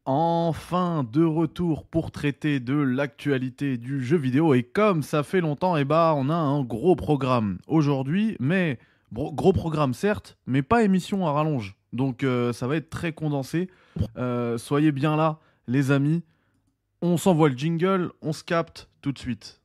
Enfin de retour pour traiter de l'actualité du jeu vidéo et comme ça fait longtemps, on a un gros programme aujourd'hui, mais gros programme certes, mais pas émission à rallonge. Donc ça va être très condensé. Soyez bien là, les amis. On s'envoie le jingle, on se capte tout de suite.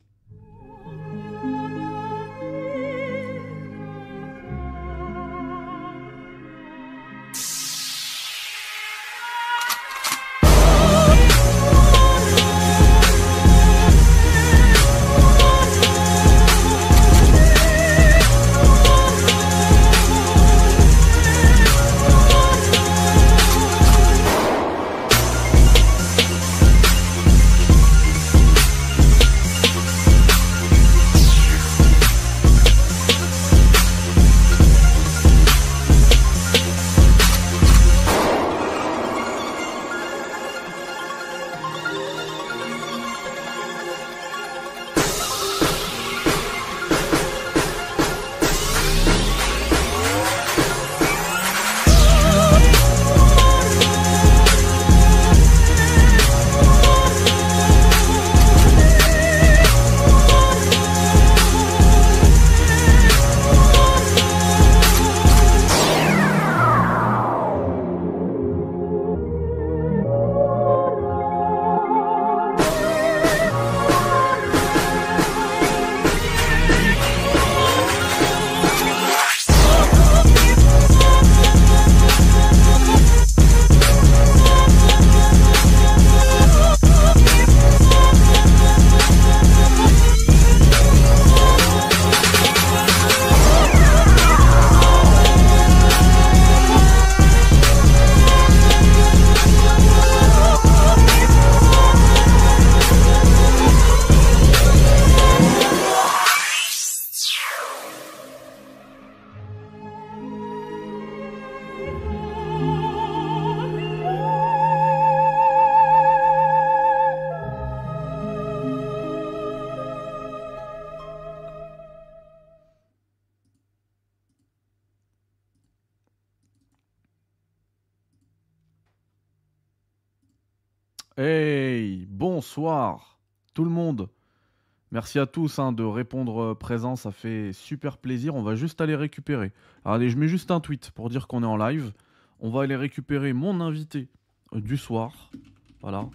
Hey, bonsoir tout le monde. Merci à tous de répondre présent, ça fait super plaisir. On va juste aller récupérer. Alors, allez, je mets juste un tweet pour dire qu'on est en live. On va aller récupérer mon invité du soir. Voilà.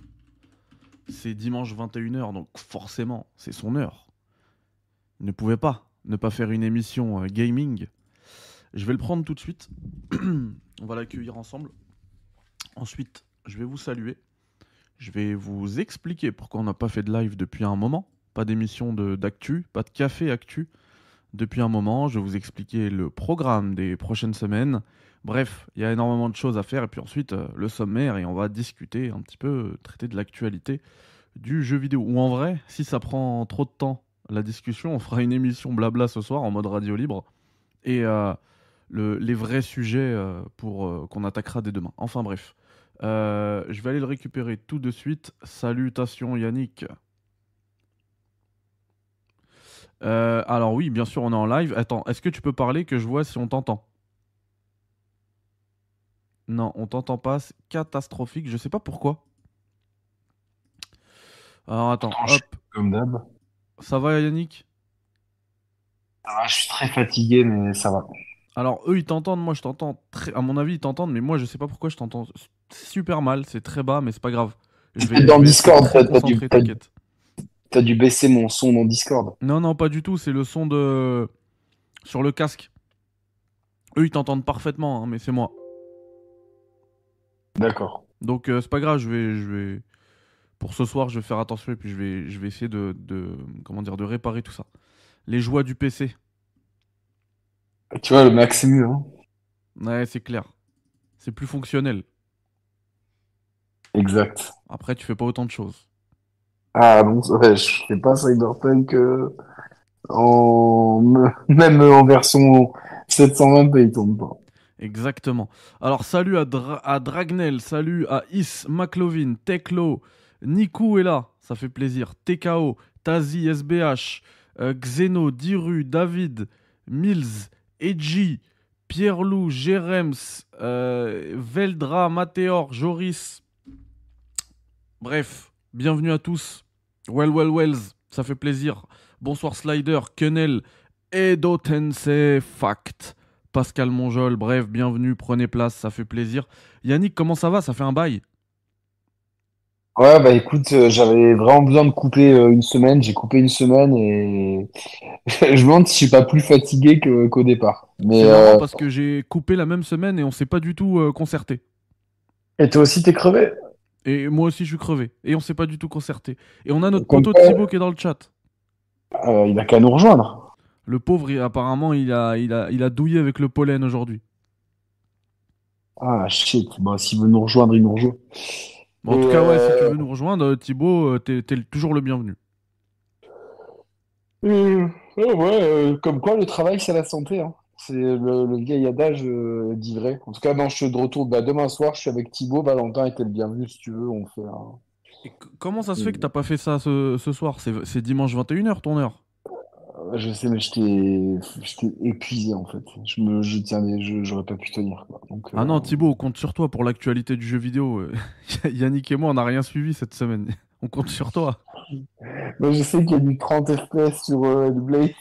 C'est dimanche 21h, donc forcément, c'est son heure. Il ne pouvait pas ne pas faire une émission gaming. Je vais le prendre tout de suite. On va l'accueillir ensemble. Ensuite, je vais vous saluer. Je vais vous expliquer pourquoi on n'a pas fait de live depuis un moment. Pas d'émission d'actu, pas de café actu depuis un moment. Je vais vous expliquer le programme des prochaines semaines. Bref, il y a énormément de choses à faire. Et puis ensuite, le sommaire. Et on va discuter un petit peu, traiter de l'actualité du jeu vidéo. Ou en vrai, si ça prend trop de temps, la discussion, on fera une émission blabla ce soir en mode radio libre. Et les vrais sujets qu'on attaquera dès demain. Enfin bref. Je vais aller le récupérer tout de suite. Salutations Yannick. Alors oui, bien sûr, on est en live. Attends, est-ce que tu peux parler que je vois si on t'entend? Non, on t'entend pas. C'est catastrophique. Je sais pas pourquoi. Alors attends, hop. Comme d'hab. Ça va Yannick? Ça va, je suis très fatigué, mais ça va. Alors eux ils t'entendent, moi je t'entends très... À mon avis ils t'entendent, mais moi je sais pas pourquoi je t'entends super mal. C'est très bas, mais c'est pas grave. Je Dans vais être Discord, très concentré, t'inquiète. t'as dû baisser mon son dans Discord. Non, non, pas du tout. C'est le son de... sur le casque. Eux ils t'entendent parfaitement, mais c'est moi. D'accord. Donc c'est pas grave, pour ce soir, je vais faire attention et puis je vais essayer comment dire, de réparer tout ça. Les joies du PC. Tu vois, le Mac, c'est mieux, hein. Ouais, c'est clair. C'est plus fonctionnel. Exact. Après, tu fais pas autant de choses. Ah bon, ouais, je fais pas Cyberpunk même en version 720p, il tourne pas. Exactement. Alors, salut à Dragnel, salut à Is, McLovin, Teklo, Niku est là, ça fait plaisir. TKO, Tazi, SBH, Xeno, Diru, David, Mills, Edgy, Pierre-Loup, Jerems, Veldra, Matéor, Joris, Bref, bienvenue à tous. Wells, ça fait plaisir. Bonsoir Slider, Kenel, Edo Tensei, Fact. Pascal Monjol, bref, bienvenue, prenez place, ça fait plaisir. Yannick, comment ça va? Ça fait un bail. Ouais, bah écoute, j'avais vraiment besoin de couper une semaine. J'ai coupé une semaine et je me demande si je suis pas plus fatigué qu'au départ. C'est marrant parce que j'ai coupé la même semaine et on s'est pas du tout concerté. Et toi aussi, t'es crevé? Et moi aussi, je suis crevé. Et on s'est pas du tout concerté. Et on a notre Comme poteau quoi, Thibaut qui est dans le chat. il a qu'à nous rejoindre. Le pauvre, apparemment, il a douillé avec le pollen aujourd'hui. Ah shit, bon, s'il veut nous rejoindre, il nous rejoint. Bon, en tout Et cas, ouais, si tu veux nous rejoindre, Thibaut, t'es toujours le bienvenu. ouais, comme quoi le travail, c'est la santé, hein. C'est le vieil adage dit vrai. En tout cas, non, je suis de retour demain soir. Je suis avec Thibaut. Valentin était le bienvenu si tu veux. On fait un. Et comment ça se fait que t'as pas fait ça ce soir? C'est dimanche 21h ton heure. Je sais, mais j'étais épuisé en fait. J'aurais pas pu tenir, quoi. Donc, Ah non, Thibaut, on compte sur toi pour l'actualité du jeu vidéo. Yannick et moi, on n'a rien suivi cette semaine. On compte sur toi. mais je sais qu'il y a du 30 FPS sur le Blade.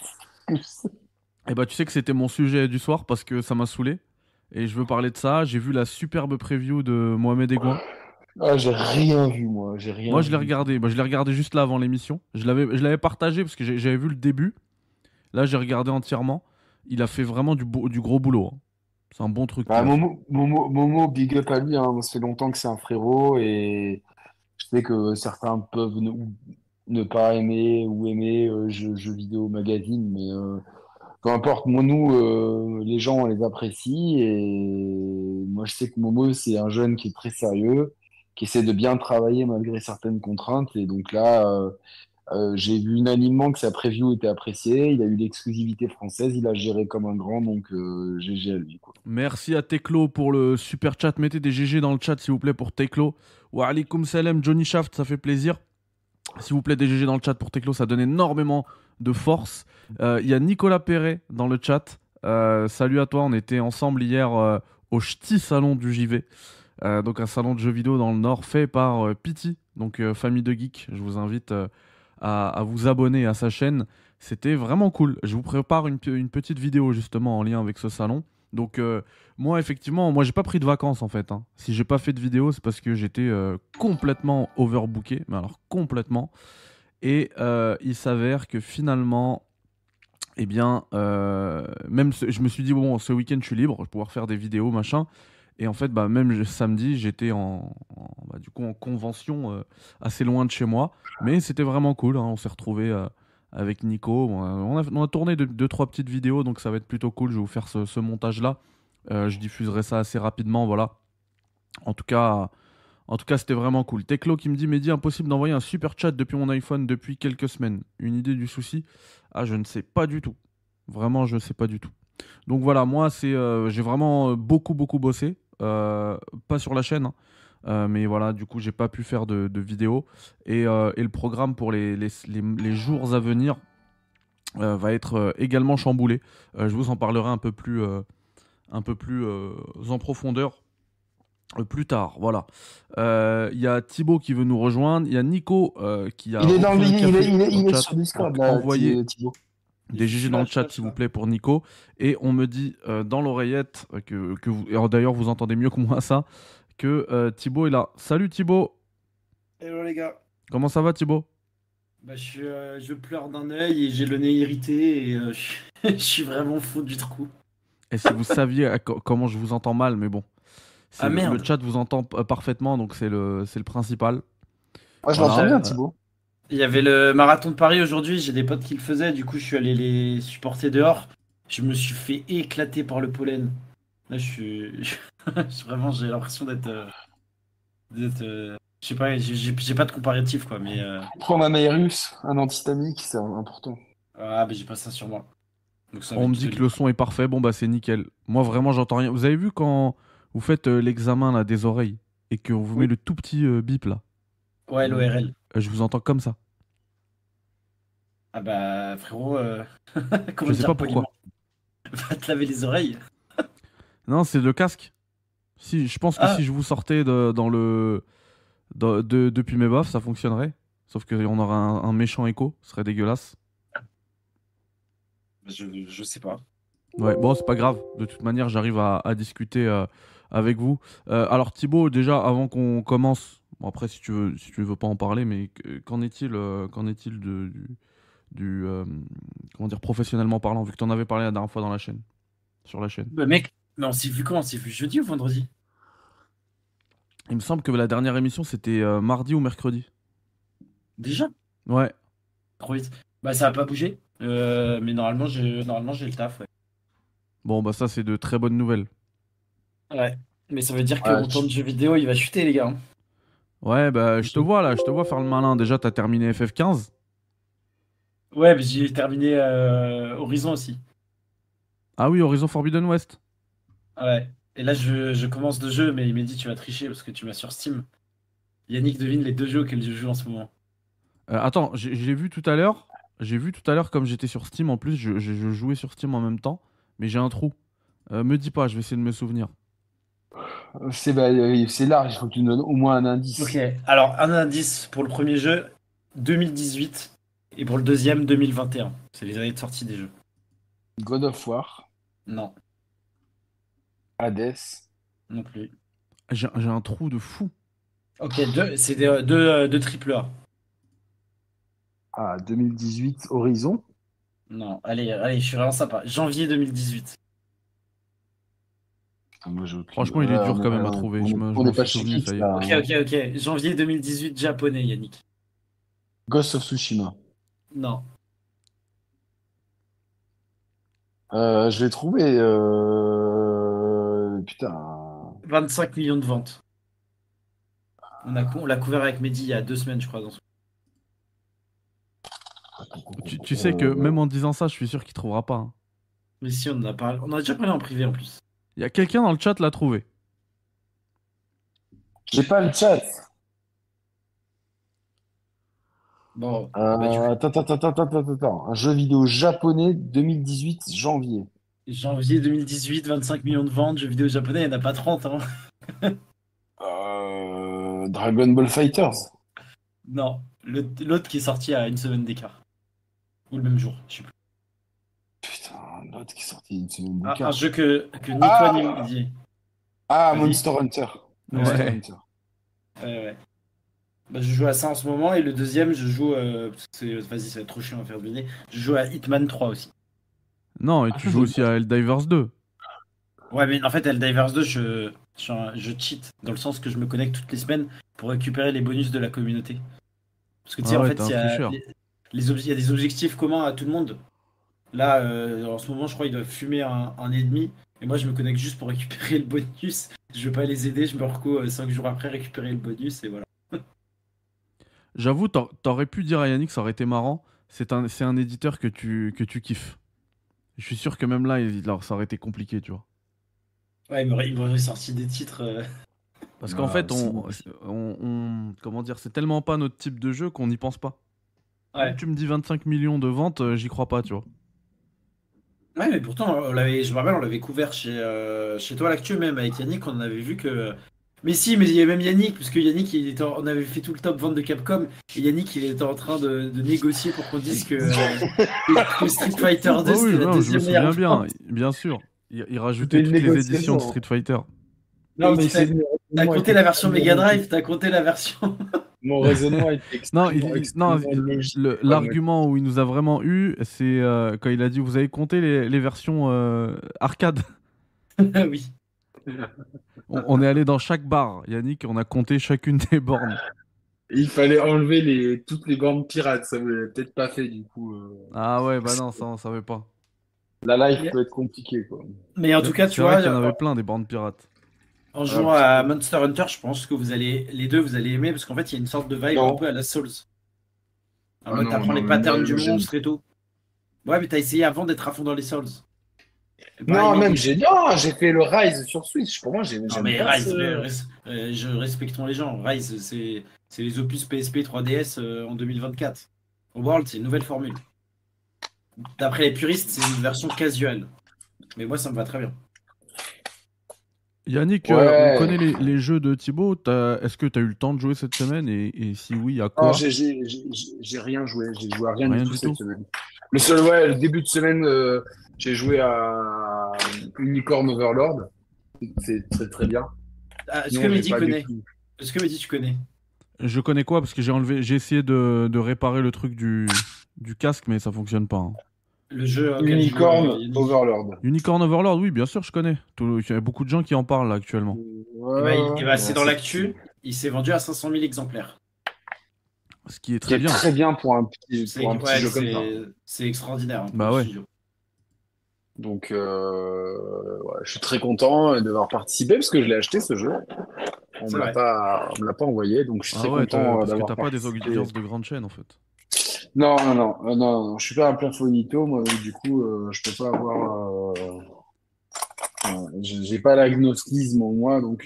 Et bah, tu sais que c'était mon sujet du soir parce que ça m'a saoulé. Et je veux parler de ça. J'ai vu la superbe preview de Mohamed Egouin. Ah, j'ai rien vu, moi. J'ai Moi, rien je l'ai vu du tout. regardé. Bah, je l'ai regardé juste là avant l'émission. Je l'avais partagé parce que j'avais vu le début. Là, j'ai regardé entièrement. Il a fait vraiment du gros boulot, hein. C'est un bon truc Bah, qu'il a fait. Momo, big up à lui, hein. Ça fait longtemps que c'est un frérot et je sais que certains peuvent ne pas aimer ou aimer jeux vidéo magazine, mais peu importe, moi, nous, les gens, on les apprécie. Et moi, je sais que Momo, c'est un jeune qui est très sérieux, qui essaie de bien travailler malgré certaines contraintes. Et donc là, j'ai vu unanimement que sa preview était appréciée. Il a eu l'exclusivité française. Il a géré comme un grand. Donc, GG à lui, quoi. Merci à Teklo pour le super chat. Mettez des GG dans le chat, s'il vous plaît, pour Teklo. Wa alaikum salam, Johnny Shaft, ça fait plaisir. S'il vous plaît, des GG dans le chat pour Teklo, ça donne énormément de force. Il y a Nicolas Perret dans le chat. Salut à toi, on était ensemble hier au Ch'ti Salon du JV. Donc un salon de jeux vidéo dans le Nord fait par Pity, donc famille de geeks. Je vous invite à vous abonner à sa chaîne. C'était vraiment cool. Je vous prépare une petite vidéo justement en lien avec ce salon. Donc moi effectivement, moi j'ai pas pris de vacances en fait, hein. Si j'ai pas fait de vidéo, c'est parce que j'étais complètement overbooké, mais alors complètement. Et il s'avère que finalement, eh bien, je me suis dit bon, ce week-end je suis libre, je vais pouvoir faire des vidéos machin. Et en fait, bah, même samedi, j'étais du coup, en convention assez loin de chez moi. Mais c'était vraiment cool, hein. On s'est retrouvés avec Nico. Bon, on a tourné deux, trois petites vidéos, donc ça va être plutôt cool. Je vais vous faire ce montage-là. Je diffuserai ça assez rapidement, voilà. En tout cas, c'était vraiment cool. Teclo qui me dit, Mehdi, impossible d'envoyer un super chat depuis mon iPhone depuis quelques semaines. Une idée du souci? Ah, je ne sais pas du tout. Vraiment, je ne sais pas du tout. Donc voilà, moi, j'ai vraiment beaucoup, beaucoup bossé. Pas sur la chaîne, hein. Mais voilà, du coup, j'ai pas pu faire de vidéo. Et le programme pour les jours à venir va être également chamboulé. Je vous en parlerai un peu plus en profondeur plus tard. Voilà. Il y a Thibaut qui veut nous rejoindre. Il y a Nico qui a Il est repris un café dans il le est chat. sur Discord, Donc là, envoyez Thibaut. des GG dans le chat, s'il vous plaît, pour Nico. Et on me dit dans l'oreillette que vous. Et d'ailleurs, vous entendez mieux que moi ça, que Thibaut est là. Salut Thibaut. Hello les gars. Comment ça va Thibaut? Bah, je pleure d'un œil et j'ai le nez irrité et je suis vraiment fou du trou. Et si vous saviez comment je vous entends mal, mais bon. Ah Le merde. chat vous entend parfaitement, donc c'est le principal. Moi, je l'entends Voilà. bien, Thibaut. Il y avait le marathon de Paris aujourd'hui, j'ai des potes qui le faisaient, du coup je suis allé les supporter dehors. Je me suis fait éclater par le pollen. Là vraiment j'ai l'impression je sais pas, j'ai pas de comparatif quoi, mais Prends un Aérus, un antihistamique, c'est important. ah bah j'ai pas ça sur moi. Donc ça va On me être dit que nickel. le son est parfait. Bon, bah, c'est nickel. Moi, vraiment, j'entends rien. Vous avez vu quand vous faites l'examen là, des oreilles et qu'on vous met Oui. le tout petit bip là? Ouais, l'ORL. Je vous entends comme ça. Ah bah frérot, comment Je sais dire pas poliment? pourquoi. Va te laver les oreilles. Non, c'est le casque. Si, je pense que Ah, si je vous sortais dans le. Depuis mes baffes, ça fonctionnerait. Sauf qu'on aurait un méchant écho, ce serait dégueulasse. Je sais pas. Ouais, bon, c'est pas grave. De toute manière, j'arrive à discuter avec vous. Alors Thibaut, déjà, avant qu'on commence, bon, après, si tu veux pas en parler, mais qu'en est-il comment dire, professionnellement parlant, vu que tu en avais parlé la dernière fois dans la chaîne, sur la chaîne. Bah, mec, mais on s'est vu quand? On s'est vu jeudi ou vendredi? Il me semble que la dernière émission, c'était mardi ou mercredi. Déjà? Ouais. Trop vite. Bah, ça a pas bougé. Mais normalement, j'ai le taf, ouais. Bon, bah ça, c'est de très bonnes nouvelles. Ouais. Mais ça veut dire que Ouais, mon temps de jeu vidéo, il va chuter, les gars. Ouais, bah je te vois là, je te vois faire le malin. Déjà, t'as terminé FF15. Ouais, mais j'ai terminé Horizon aussi. Ah oui, Horizon Forbidden West. Ouais. Et là, je commence deux jeux, mais il m'a dit tu vas tricher parce que tu m'as sur Steam. Yannick devine les deux jeux auxquels je joue en ce moment. Attends, j'ai vu tout à l'heure. J'ai vu tout à l'heure, comme j'étais sur Steam, en plus, je jouais sur Steam en même temps. Mais j'ai un trou. Me dis pas, je vais essayer de me souvenir. C'est large, il faut que tu nous donnes au moins un Ok, indice. alors un indice pour le premier jeu, 2018, et pour le deuxième, 2021. C'est les années de sortie des jeux. God of War, Non, Hades, non plus. J'ai un trou de fou. Ok, c'est deux triple A. 2018, Horizon. Non, allez, je suis vraiment sympa. Janvier 2018. Ah, moi, j'ai aucune- Franchement, il est dur quand même à on trouver. Je on m'en n'est pas suis chez souvenu, Geeks, ça y est. là, Ok, hein. ok, ok. Janvier 2018 japonais, Yannick. Ghost of Tsushima. Non. Je l'ai trouvé. Putain. 25 millions de ventes. On l'a couvert avec Mehdi il y a 2 semaines, je crois. Tu sais que même en disant ça, je suis sûr qu'il trouvera pas, hein. Mais si, on en a parlé. On en a déjà parlé en privé en plus. Il y a quelqu'un dans le chat l'a trouvé. J'ai pas le chat. Bon, bah du coup, Attends. Un jeu vidéo japonais 2018, janvier. janvier 2018, 25 millions de ventes, jeux vidéo japonais, il n'y en a pas 30, hein. Dragon Ball Fighters. Non, l'autre qui est sorti à une semaine d'écart. Ou le même jour, je sais plus. Putain, l'autre qui est sorti une semaine Un d'écart. jeu que ni toi ni Ah! Mehdi. Vas-y. Monster Hunter. Monster Ouais, Ouais. Hunter. ouais. Bah, je joue à ça en ce moment et le deuxième, je joue. Parce que vas-y, ça va être trop chiant à faire deviner. Je joue à Hitman 3 aussi. Non, et tu joues aussi à Helldivers 2. Ouais, mais en fait, Helldivers 2, je cheat dans le sens que je me connecte toutes les semaines pour récupérer les bonus de la communauté. Parce que tu sais, Ah en ouais, fait, t'es un tricheur. il y a des objectifs communs à tout le monde. Là, en ce moment, je crois qu'ils doivent fumer un ennemi. Et moi, je me connecte juste pour récupérer le bonus. Je vais pas les aider, je me reco 5 jours après récupérer le bonus et voilà. J'avoue, t'aurais pu dire à Yannick, ça aurait été marrant. C'est un éditeur que tu kiffes. Je suis sûr que même là, alors, ça aurait été compliqué, tu vois. Ouais, il m'aurait sorti des titres. Parce qu'en Ah, fait, c'est bon. comment dire, c'est tellement pas notre type de jeu qu'on n'y pense pas. Même Ouais. tu me dis 25 millions de ventes, j'y crois pas, tu vois. Ouais, mais pourtant, je me rappelle, on l'avait couvert chez toi, l'actu, même avec Yannick, on en avait vu que. Mais si, mais il y avait même Yannick, parce que Yannick, on avait fait tout le top vente de Capcom, et Yannick, il était en train de négocier pour qu'on dise que Street Fighter 2, Ah oui, c'était la non, je me deuxième meilleure souviens bien, vente. bien sûr. Il C'était rajoutait une toutes les éditions de négociation. Street Fighter. Non, Et mais t'as compté la version Mega Drive, t'as compté la version. mon raisonnement était Non, non, extrêmement logique. l'argument où il nous a vraiment eu, c'est quand il a dit vous avez compté les versions arcade. Oui. On est allé dans chaque bar, Yannick, on a compté chacune des bornes. Il fallait enlever toutes les bornes pirates, ça vous l'avez peut-être pas fait du coup. Ah ouais, bah non, ça on savait pas. La life Mais, peut être compliquée quoi. mais en tout cas, tu C'est vrai vois, qu'il y en avait plein des bornes pirates. en Ah, jouant à Monster Hunter, je pense que les deux, vous allez aimer, parce qu'en fait, il y a une sorte de vibe un non. peu à la Souls. En Ah mode, non, t'apprends les non, patterns du moi, j'aime. monstre et tout. Ouais, mais t'as essayé avant d'être à fond dans les Souls. Et pareil, Non, même Mehdi. j'ai fait le Rise sur Switch. Pour moi, Non, j'aime mais bien Rise, ce. respectons les gens. Rise, c'est les opus PSP 3DS en 2024. World, c'est une nouvelle formule. D'après les puristes, c'est une version casual. Mais moi, ça me va très bien. Yannick, on Ouais. connaît les jeux de Thibaut. Est-ce que tu as eu le temps de jouer cette semaine et si oui, à Non, quoi? j'ai rien joué. J'ai joué à rien du Rien tout du cette tout. semaine. Le début de semaine, j'ai joué à Unicorn Overlord. C'est très très bien. Est-ce que Sinon, j'ai Mehdi pas du connaît? tout. Est-ce que Mehdi, tu connais? Je connais quoi parce que j'ai essayé de réparer le truc du casque, mais ça fonctionne pas, hein. Le jeu auquel joue Unicorn Yannick. Overlord. Unicorn Overlord, oui, bien sûr, je connais. Il y a beaucoup de gens qui en parlent là, actuellement. C'est dans l'actu. Il s'est vendu à 500 000 exemplaires. Ce qui est qui très est bien. très bien pour C'est un petit ouais, jeu comme ça. c'est extraordinaire, hein, pour Bah le ouais. studio. Donc, je suis très content d'avoir participé parce que je l'ai acheté ce jeu. C'est vrai. On me l'a pas envoyé, donc je suis Ah très ouais, content parce que d'avoir t'as pas des participé. audiences de grande chaîne en fait. Non, je suis pas un plafonito, moi, donc du coup, je peux pas avoir, j'ai pas l'agnosticisme en moi, donc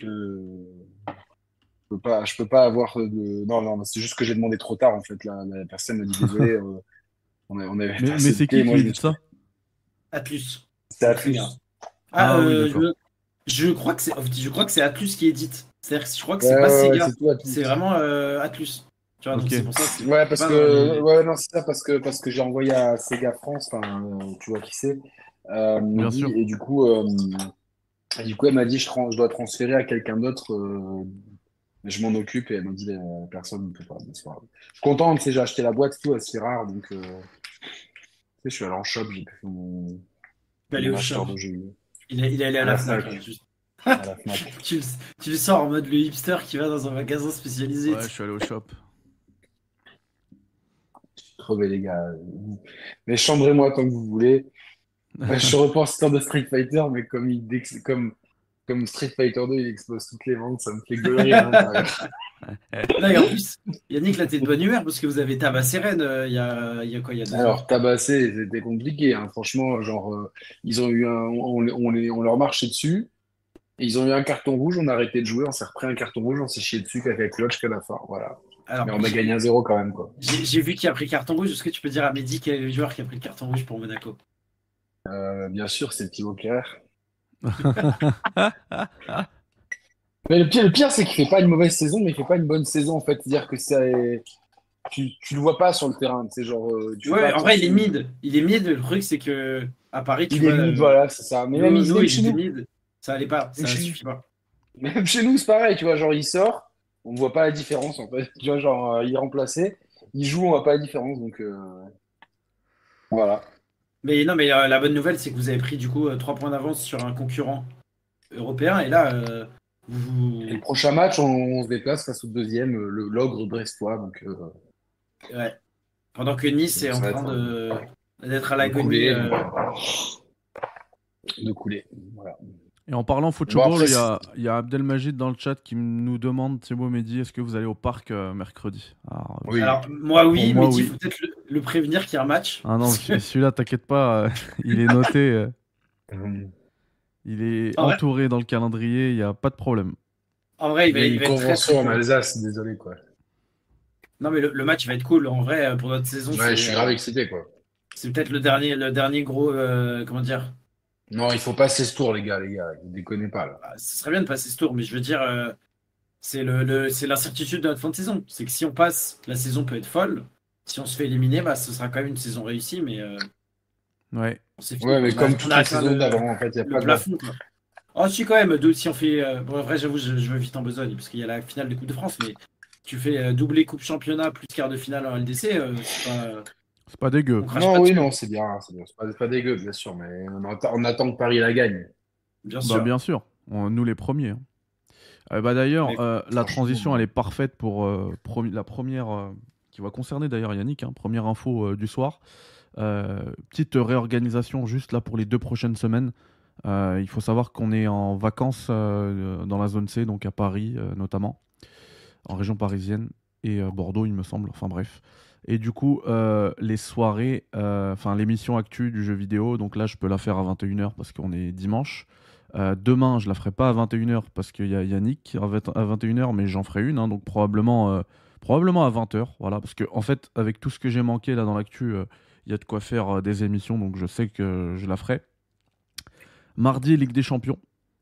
je peux pas avoir de. Non, c'est juste que j'ai demandé trop tard en fait. La personne me dit désolé, on avait pas Mais assez de c'est qui thé. Moi, je me édite suis. ça? Atlus. C'est Donc Sega. Atlus. Ah, Ah oui, d'accord. je crois que c'est Atlus qui édite. C'est-à-dire que je crois que c'est pas Ouais, Sega. c'est tout Atlus. C'est vraiment Atlus. Tu vois, donc Ok. c'est pour ça que Ouais, c'est parce pas dans que, les. ouais, non, c'est ça, parce que j'ai envoyé à Sega France, enfin, tu vois qui c'est, Bien Mehdi, sûr. et du coup, elle m'a dit, je dois transférer à quelqu'un d'autre, je m'en occupe, et elle m'a dit, personne ne peut pas, mais c'est pas grave. Je suis content, tu sais, j'ai acheté la boîte, tout, c'est rare, donc, tu sais, je suis allé en shop, j'ai fait Aller mon au shop. acheteur de jeux vidéo, Il est allé à à la la Fnac, Fnac, hein, juste. à la Fnac. Tu le, tu le sors en mode le hipster qui va dans un magasin spécialisé. Ouais, je suis allé au shop. Crevez, les gars. Mais chambrez-moi tant que vous voulez. Je suis reporter de Street Fighter, mais comme Street Fighter 2, il explose toutes les ventes, ça me fait gueuler à l'intérieur. Là, et en plus, Yannick, là, t'es de bonne humeur parce que vous avez tabassé Rennes il y a quoi, il y a 2 heures? Alors, tabasser, c'était compliqué, hein. Franchement, genre, ils ont eu on leur marchait dessus, et ils ont eu un carton rouge, on a arrêté de jouer, on s'est repris un carton rouge, on s'est chié dessus avec clutch jusqu'à la fin, voilà. Alors, Mais on a gagné 1-0 quand même, quoi. j'ai vu qu'il a pris carton rouge. Est-ce que tu peux dire à Mehdi quel est le joueur qui a pris le carton rouge pour Monaco? Bien sûr, c'est Thibaut Kerrer. Mais le pire, c'est qu'il fait pas une mauvaise saison, mais il fait pas une bonne saison, en fait. C'est-à-dire que tu le vois pas sur le terrain, tu sais, genre, tu fais pas Ouais, en vrai, il est attention. mid. Il est mid. Le truc, c'est que à Paris, tu Il est vois, mid, voilà, c'est ça. Mais Lozo, même il chez était nous, mid. Ça allait pas. même Ça chez nous, suffit pas. même chez nous, c'est pareil, tu vois, genre, il sort, on voit pas la différence, en fait. Tu vois, genre, il est remplacé, il joue, on voit pas la différence, donc voilà. Mais non, mais la bonne nouvelle, c'est que vous avez pris du coup 3 points d'avance sur un concurrent européen. Et là, Et le vous. prochain match, on se déplace face au deuxième, l'ogre brestois, donc Ouais. Pendant que Nice est en ça va train être d'être à de l'agonie. couler, de couler. Voilà. Et en parlant Bon, football, après, il y a Abdelmajid dans le chat qui nous demande, Thibaut Mehdi, est-ce que vous allez au parc mercredi? Alors, oui. Alors, moi, pour oui, moi, mais il oui. faut peut-être le prévenir qu'il y a un match. Ah non, Parce que, celui-là, t'inquiète pas, il est noté, Hum. il est en vrai, entouré dans le calendrier, il n'y a pas de problème. en vrai, Il y a il une va être très très convention en cool. Alsace, désolé, quoi. Non, mais le match va être cool. En vrai, pour notre saison, Ouais, je suis grave excité, quoi. c'est peut-être le dernier gros. Comment dire? Non, il faut passer ce tour, les gars, ne déconnez pas, là. Bah, ce serait bien de passer ce tour, mais je veux dire, c'est l'incertitude de notre fin de saison. C'est que si on passe, la saison peut être folle. Si on se fait éliminer, bah, ce sera quand même une saison réussie, mais Ouais. c'est fini, Ouais, quoi. mais comme On toutes a les atteint saisons d'avant, en fait, il n'y a le pas de. plafond, quoi. Oh, si, quand même, si on fait. Bon, en vrai, j'avoue, je veux vite en besogne, parce qu'il y a la finale de Coupe de France, mais tu fais doublé Coupe Championnat plus quart de finale en LDC, C'est pas dégueu. on crache pas Non, oui, dessus, non, hein. c'est bien, c'est bien. C'est pas dégueu, bien sûr, mais on attend que Paris la gagne. Bien Bah sûr. bien sûr, nous les premiers, hein. Bah d'ailleurs, Mais la transition, elle franchement, est parfaite pour la première, qui va concerner d'ailleurs Yannick, hein, première info du soir. Petite réorganisation juste là pour les 2 prochaines semaines. Il faut savoir qu'on est en vacances dans la zone C, donc à Paris notamment, en région parisienne, et Bordeaux, il me semble, enfin bref. Et du coup, les soirées, enfin l'émission actu du jeu vidéo, donc là je peux la faire à 21h parce qu'on est dimanche. Demain, je la ferai pas à 21h parce qu'il y a Yannick à 21h, mais j'en ferai une, hein, donc probablement à 20h. Voilà, parce que en fait, avec tout ce que j'ai manqué là dans l'actu, il y a de quoi faire des émissions, donc je sais que je la ferai. Mardi, Ligue des Champions.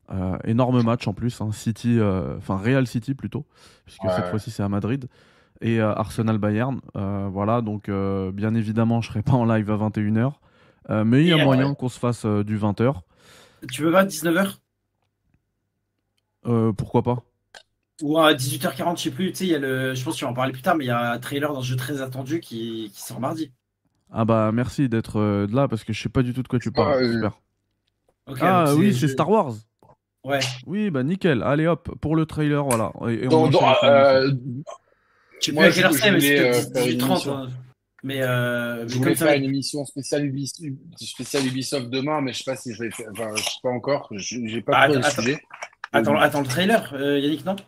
Énorme match en plus, hein, City, enfin Real City plutôt, puisque cette Ouais. fois-ci c'est à Madrid, et Arsenal-Bayern. Voilà, donc bien évidemment je serai pas en live à 21h, mais il y a Et, moyen qu'on se fasse du 20h. tu veux pas 19h? Pourquoi pas? Ou à 18h40, je sais plus. Tu sais, il y a je pense que tu vas en parler plus tard, mais il y a un trailer d'un jeu très attendu qui sort mardi. Ah bah merci d'être de là parce que je sais pas du tout de quoi tu parles. Ah, Super. Ok, donc Ah oui, c'est je... Star Wars. Ouais. Oui, bah nickel. Allez hop, pour le trailer, voilà. Et on donc, enchaîne sur l'émission. Je sais plus moi, à quelle heure je c'est, mais c'est voulais peut-être faire une 18h30. émission. Hein. Je Mais comme voulais ça va faire être... une émission spéciale Ubisoft demain, mais je sais pas si je vais faire. Enfin, je sais pas encore. J'ai pas Ah, trouvé le sujet. attends le trailer, Yannick, non?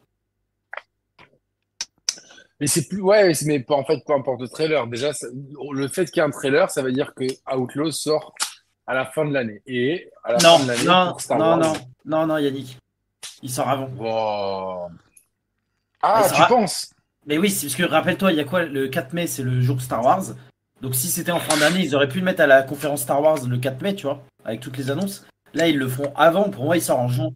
Mais c'est plus. Ouais, mais en fait, peu importe le trailer. Déjà, le fait qu'il y ait un trailer, ça veut dire que Outlaws sort à la fin de l'année. Et à la Non, fin de l'année, non, pour Star non, Wars. non, non, non, Yannick. Il sort avant. Wow. Il Ah, sort tu penses? Mais oui, c'est parce que rappelle-toi, il y a quoi? Le 4 mai, c'est le jour Star Wars. Donc si c'était en fin d'année, ils auraient pu le mettre à la conférence Star Wars le 4 mai, tu vois, avec toutes les annonces. Là, ils le font avant. Pour moi, il sort en juin.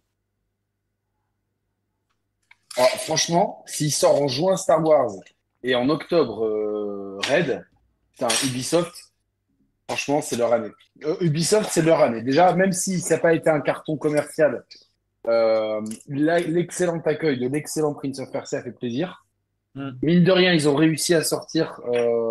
Alors, franchement, s'il sort en juin Star Wars et en octobre Red, c'est un Ubisoft. Franchement, c'est leur année. Ubisoft, c'est leur année. Déjà, même si ça n'a pas été un carton commercial, l'excellent accueil de l'excellent Prince of Persia fait plaisir. Hmm. Mine de rien, ils ont réussi à sortir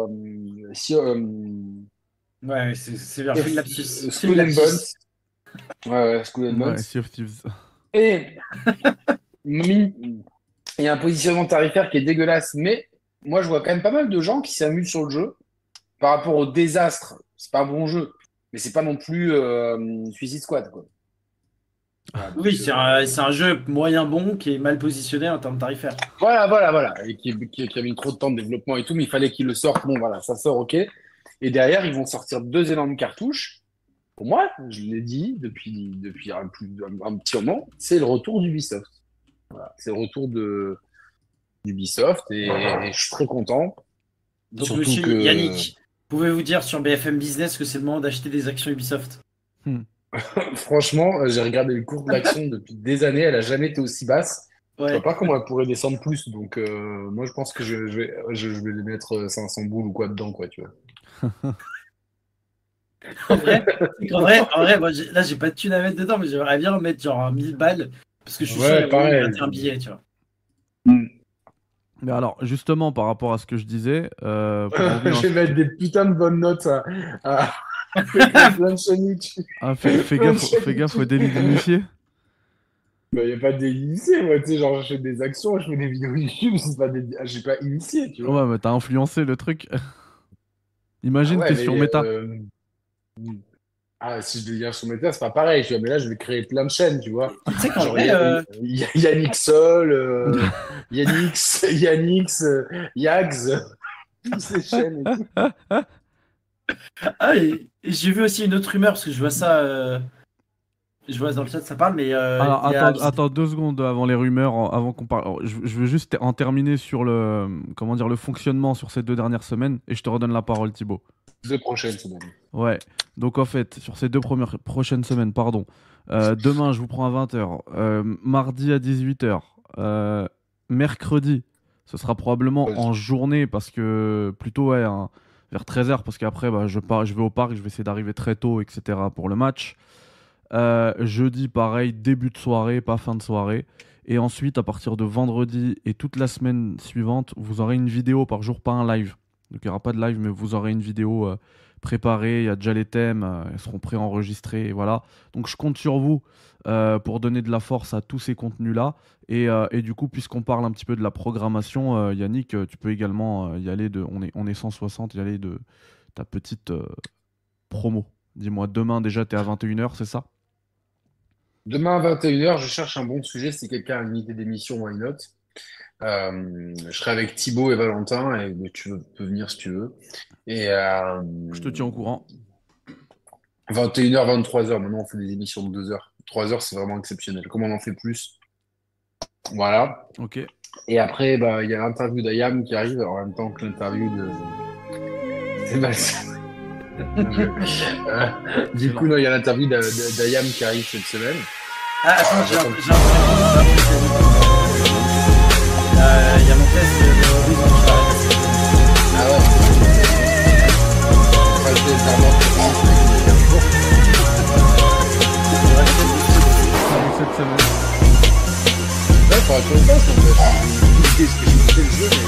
Ouais, c'est bien. Fais le lapsus. Fais le Skull and lapsus. Bones. Ouais, Skull and Bones. Ouais, Sea of Thieves. Et il y a un positionnement tarifaire qui est dégueulasse, mais moi, je vois quand même pas mal de gens qui s'amusent sur le jeu par rapport au désastre. C'est pas un bon jeu, mais c'est pas non plus Suicide Squad, quoi. Voilà, donc, Oui, c'est un jeu moyen bon qui est mal positionné en termes tarifaires. voilà. Et qui a mis trop de temps de développement et tout, mais il fallait qu'ils le sortent. Bon, voilà, ça sort, ok. Et derrière, ils vont sortir deux énormes cartouches. Pour moi, je l'ai dit depuis un petit moment, c'est le retour d'Ubisoft. Voilà, c'est le retour d'Ubisoft et je suis très content. Donc, Surtout monsieur que Yannick, pouvez-vous dire sur BFM Business que c'est le moment d'acheter des actions Ubisoft? franchement, j'ai regardé le cours de l'action depuis des années, elle a jamais été aussi basse. Je Ouais. vois pas comment elle pourrait descendre plus. Donc moi, je pense que je vais les mettre 500 boules ou quoi dedans, quoi, tu vois. En vrai, moi, là, j'ai pas de thune à mettre dedans, mais j'aimerais bien mettre genre 1000 balles. Parce que je suis sûr, il y a Ouais, moyen de pareil. gratter un billet, tu vois. Mais alors, justement, par rapport à ce que je disais, pour revenir Je à vais mettre des putains de bonnes notes à plein de Sonic. Ah, fais gaffe au délit d'initié. Il n'y a pas d'initié, moi, tu sais, genre, je fais des actions, je fais des vidéos YouTube, c'est pas j'ai pas initié, tu vois. Ouais, mais t'as influencé le truc. Ah Imagine, ouais, t'es sur mais Meta. ah, si je deviens sur Meta, c'est pas pareil, tu vois, mais là, je vais créer plein de chaînes, tu vois. Tu sais qu'en Genre, vrai, y a Yannick Sol, Yannix, Yags, toutes ces chaînes et tout. ah, et j'ai vu aussi une autre rumeur, parce que je vois ça, je vois dans le chat, ça parle, mais Alors, il y a... attends 2 secondes avant les rumeurs, avant qu'on parle. Alors, je veux juste en terminer sur comment dire, le fonctionnement sur ces 2 dernières semaines, et je te redonne la parole, Thibaut. 2 prochaines semaines. Ouais, donc en fait, sur ces prochaines semaines, pardon, demain je vous prends à 20h, mardi à 18h, mercredi, ce sera probablement en journée, parce que plutôt ouais, vers 13h, parce qu'après bah, je vais au parc, je vais essayer d'arriver très tôt, etc. pour le match. Jeudi, pareil, début de soirée, pas fin de soirée. Et ensuite, à partir de vendredi et toute la semaine suivante, vous aurez une vidéo par jour, pas un live. Donc il n'y aura pas de live, mais vous aurez une vidéo préparée. Il y a déjà les thèmes, elles seront préenregistrées. Et voilà. Donc je compte sur vous pour donner de la force à tous ces contenus-là. Et du coup, puisqu'on parle un petit peu de la programmation, Yannick, tu peux également y aller on est 160, y aller de ta petite promo. Dis-moi, demain déjà, tu es à 21h, c'est ça? Demain à 21h, je cherche un bon sujet. Si quelqu'un a une idée d'émission, why not? Je serai avec Thibaut et Valentin et tu peux venir si tu veux. Et Je te tiens au courant. 21h, 23h, maintenant on fait des émissions de 2 heures. 3 heures, c'est vraiment exceptionnel. Comme on en fait plus, voilà. Ok. Et après, bah, il y a l'interview d'Ayam qui arrive en même temps que l'interview de Sébastien. Du coup, non, il y a l'interview d'Ayam qui arrive cette semaine. Ah, attends, j'ai un truc. Il y a mon test de Horizon qui va passer. Ah ouais. Enfin, je vais vraiment Cette semaine. ouais, faudra que je le fasse en fait. J'ai oublié ce que j'ai fait le jeu, mais.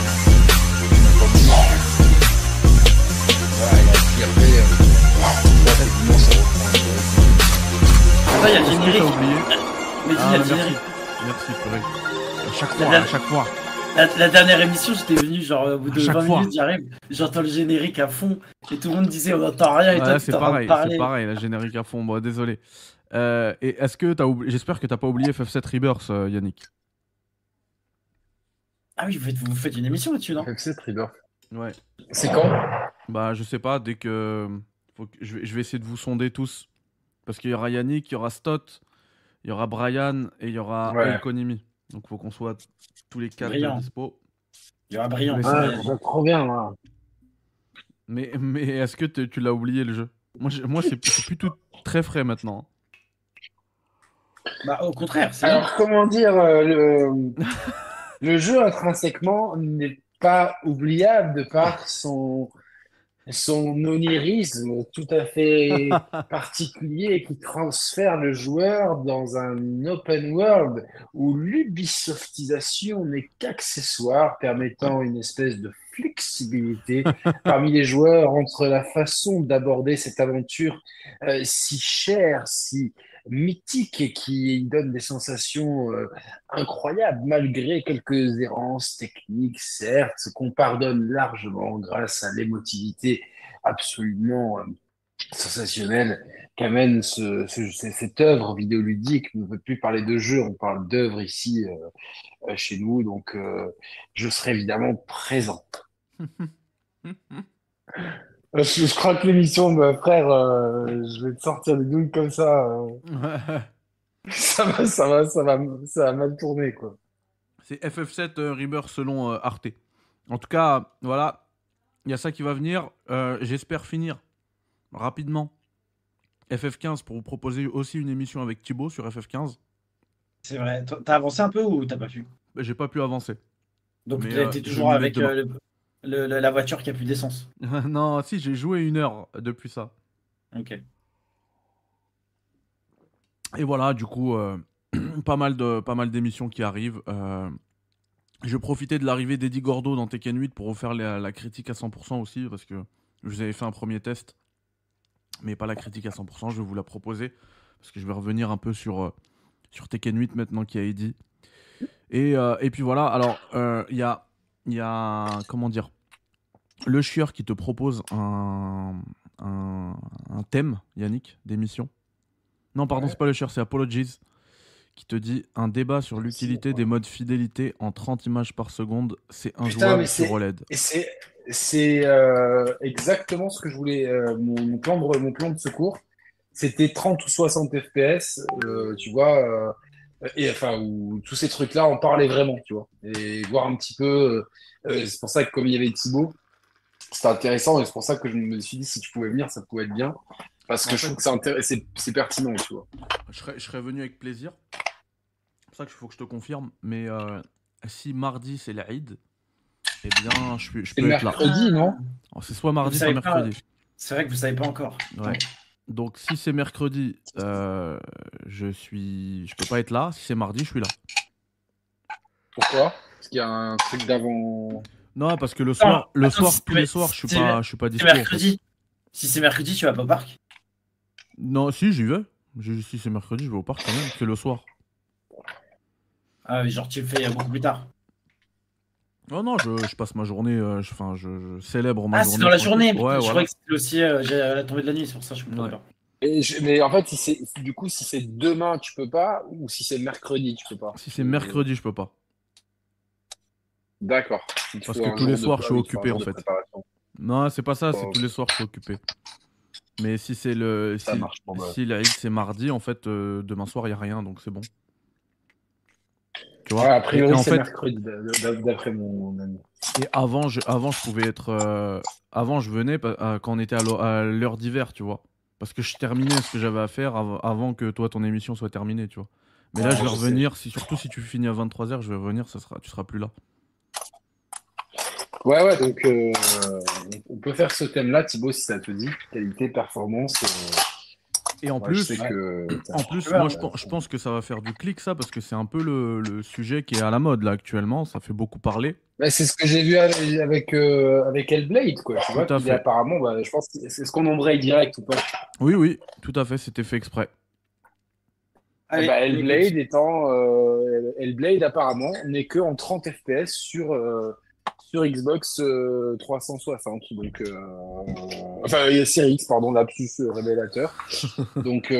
Voilà, il a tiré. Effectivement, ça reprend. Attends, il y a le Est-ce que générique. t'as oublié? Mais il y a Ah, le merci. générique. Merci, purée. À chaque La fois, à dernière- chaque fois. La dernière émission, j'étais venu, genre, au bout de chaque 20 fois. minutes, j'arrive, j'entends le générique à fond, et tout le monde disait, on n'entend rien, et Ouais, toi, c'est tu t'en train de pareil, parler. la générique à fond. Bon, désolé. Et est-ce que t'as oublié... J'espère que t'as pas oublié FF7 Rebirth, Yannick. Ah oui, vous faites une émission là-dessus, non? FC Rebirth. Ouais. C'est quand? Bah, je sais pas, dès que. Je vais essayer de vous sonder tous. Parce qu'il y aura Yannick, il y aura Stott, il y aura Brian et il y aura Ouais. El Konimi. Donc, faut qu'on soit tous les 4 Brillant. dispo. Il y aura Brillant. Mais ça, ça, Ouais, il y a- ça trop bien, là. Mais est-ce que tu l'as oublié le jeu? Moi c'est plutôt très frais maintenant. Bah, au contraire, c'est Alors, comment dire, le jeu intrinsèquement n'est pas oubliable de par son onirisme tout à fait particulier qui transfère le joueur dans un open world où l'ubisoftisation n'est qu'accessoire, permettant une espèce de flexibilité parmi les joueurs entre la façon d'aborder cette aventure si chère, si mythique et qui donne des sensations incroyables malgré quelques errances techniques, certes, qu'on pardonne largement grâce à l'émotivité absolument sensationnelle qu'amène cette œuvre vidéoludique. On ne peut plus parler de jeu, on parle d'œuvre ici chez nous, donc je serai évidemment présent. Je crois que l'émission, frère, je vais te sortir des douilles comme ça. Ça va mal tourner, quoi. C'est FF7 Rebirth selon Arte. En tout cas, voilà, il y a ça qui va venir. J'espère finir rapidement FF15 pour vous proposer aussi une émission avec Thibaut sur FF15. C'est vrai. T'as avancé un peu ou t'as pas pu? J'ai pas pu avancer. Donc, Mais, t'es je toujours m'y mets avec demain. la voiture qui a plus d'essence. Non, si, j'ai joué 1 heure depuis ça. Ok. Et voilà, du coup, pas mal d'émissions qui arrivent. Je profitais de l'arrivée d'Eddie Gordo dans Tekken 8 pour refaire la critique à 100% aussi, parce que je vous avais fait un premier test, mais pas la critique à 100%, je vais vous la proposer, parce que je vais revenir un peu sur Tekken 8 maintenant qu'il y a Eddie. Et puis voilà, alors, il y a, comment dire, le chieur qui te propose un thème, Yannick, d'émission. Non, pardon, Ouais. c'est pas le chieur, c'est Apologies, qui te dit un débat sur l'utilité des modes fidélité en 30 images par seconde, c'est injouable mais sur OLED. Et c'est exactement ce que je voulais. Mon plan de secours, c'était 30 ou 60 FPS, tu vois, et enfin, où tous ces trucs-là en parlaient vraiment, tu vois, et voir un petit peu. C'est pour ça que comme il y avait Thibaut, c'était intéressant, et c'est pour ça que je me suis dit si tu pouvais venir, ça pouvait être bien, parce que En je fait- trouve que c'est pertinent, tu vois. Je serais venu avec plaisir. C'est pour ça qu'il faut que je te confirme. Mais si mardi c'est l'Aïd, eh bien je C'est peux être là. mercredi, non? Alors, c'est soit mardi, Vous soit savez pas, mercredi. C'est vrai que vous savez pas encore. Ouais. Donc si c'est mercredi, je peux pas être là. Si c'est mardi, je suis là. Pourquoi? Parce qu'il y a un truc d'avant. Non, parce que Attends, tous les soirs, je suis pas C'est dispo. En fait. mercredi. Si c'est mercredi, tu vas pas au parc. Non, si j'y vais. Si c'est mercredi, je vais au parc quand même. C'est le soir. Ah, mais genre, tu le fais beaucoup plus tard. Non, non, je passe ma journée. Je célèbre ma Ah, journée. c'est dans la tranquille. journée. Ouais, Je voilà. croyais que c'était aussi à la tombée de la nuit, c'est pour ça que je comprends Ouais. pas. Mais en fait, si c'est demain, tu peux pas, ou si c'est mercredi, tu peux pas. Si c'est mercredi, je peux pas. D'accord. Il Parce faut que un tous les jour soirs, de je suis il faut un occupé, jour en de fait. préparation. Non, c'est pas ça, c'est Oh, tous les soirs, je suis occupé. Mais si c'est Ça marche. Bon, bah. si l'Aïd c'est mardi, en fait, demain soir, il y a rien, donc c'est bon. Tu vois. Ouais, a priori, Et en c'est fait, mercredi, d'après mon ami. et avant, je pouvais être. Avant, je venais quand on était à l'heure d'hiver, tu vois. Parce que je terminais ce que j'avais à faire avant que toi, ton émission soit terminée, tu vois. Mais là, je vais je sais. revenir, surtout si tu finis à 23h, je vais revenir, tu seras plus là. Ouais, donc on peut faire ce thème-là, Thibaut, si ça te dit. Qualité, performance. Et en Moi, je sais plus, que moi, je pense que ça va faire du clic, ça, parce que c'est un peu le sujet qui est à la mode, là, actuellement. Ça fait beaucoup parler. bah, c'est ce que j'ai vu avec Hellblade, quoi. Tu Tout vois, à qu'il est fait. apparemment, bah, je pense que c'est ce qu'on embraye direct ou pas. Oui, oui, tout à fait, c'était fait exprès. Eh Allez, ben, écoute. Hellblade apparemment n'est que en 30 FPS sur Xbox 360. Donc, enfin, il y a Series X, pardon, lapsus révélateur. Donc,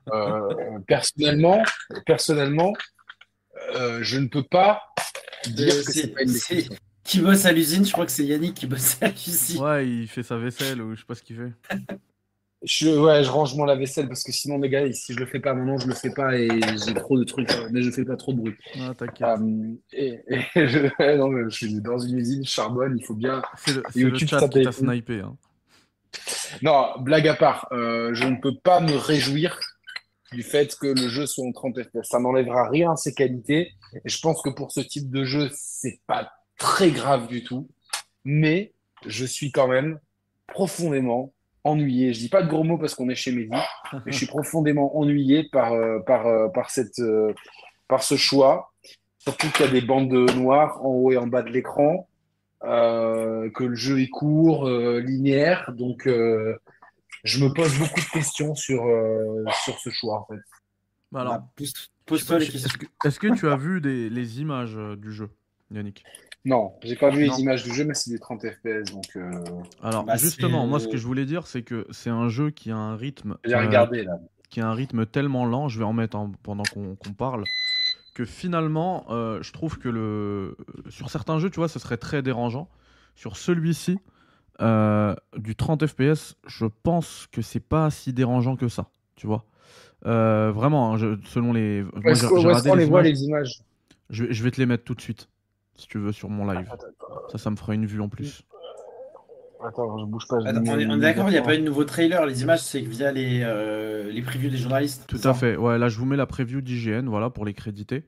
personnellement, je ne peux pas dire que c'est pas une C'est déception. qui bosse à l'usine, je crois que c'est Yannick qui bosse à l'usine. Ouais, il fait sa vaisselle, ou je sais pas ce qu'il fait. Ouais, je range mon lave-vaisselle parce que sinon, les gars, si je le fais pas maintenant, je le fais pas et j'ai trop de trucs, mais je fais pas trop de bruit. Ah, t'inquiète. Ouais, non, mais je suis dans une usine, je charbonne, il faut bien. C'est le YouTube, chat ça qui paye. t'a snipé, hein. Non, blague à part, je ne peux pas me réjouir du fait que le jeu soit en 30 FPS. Ça n'enlèvera rien à ses qualités. Et je pense que pour ce type de jeu, c'est pas très grave du tout. Mais je suis quand même profondément ennuyé. Je dis pas de gros mots parce qu'on est chez Mehdi, mais je suis profondément ennuyé par ce choix. Surtout qu'il y a des bandes noires en haut et en bas de l'écran, que le jeu est court, linéaire. Donc, je me pose beaucoup de questions sur ce choix, en fait. Bah alors, Bah, je sais pose-toi pas, les questions. est-ce que tu as vu les images du jeu, Yannick? Non, j'ai pas vu les Non. images du jeu, mais c'est du 30 FPS, donc Alors, Bah, justement, moi, ce que je voulais dire, c'est que c'est un jeu qui a un rythme, j'ai regardé là. qui a un rythme tellement lent, je vais en mettre pendant qu'on parle, que finalement, je trouve que sur certains jeux, tu vois, ce serait très dérangeant. Sur celui-ci, du 30 FPS, je pense que c'est pas si dérangeant que ça, tu vois. Vraiment, hein, selon les. Moi, j'ai Où est-ce regardé qu'on les les voit images. les images? Je vais te les mettre tout de suite, si tu veux, sur mon live. Ça me fera une vue en plus. Attends, je bouge pas. Attends, on est d'accord, il n'y a pas eu de nouveau trailer. Les images, c'est via les previews des journalistes. Tout c'est à ça. fait. Ouais, là, je vous mets la preview d'IGN, voilà, pour les créditer.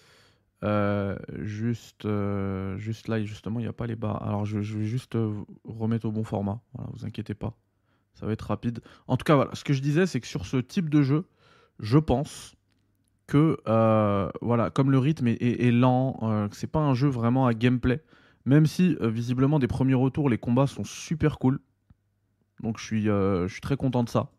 Juste là, justement, il n'y a pas les bas. Alors, je vais juste remettre au bon format. Voilà, vous inquiétez pas. Ça va être rapide. En tout cas, voilà, ce que je disais, c'est que sur ce type de jeu, je pense que, voilà, comme le rythme est lent, que c'est pas un jeu vraiment à gameplay, même si, visiblement, des premiers retours, les combats sont super cool. Donc, je suis très content de ça.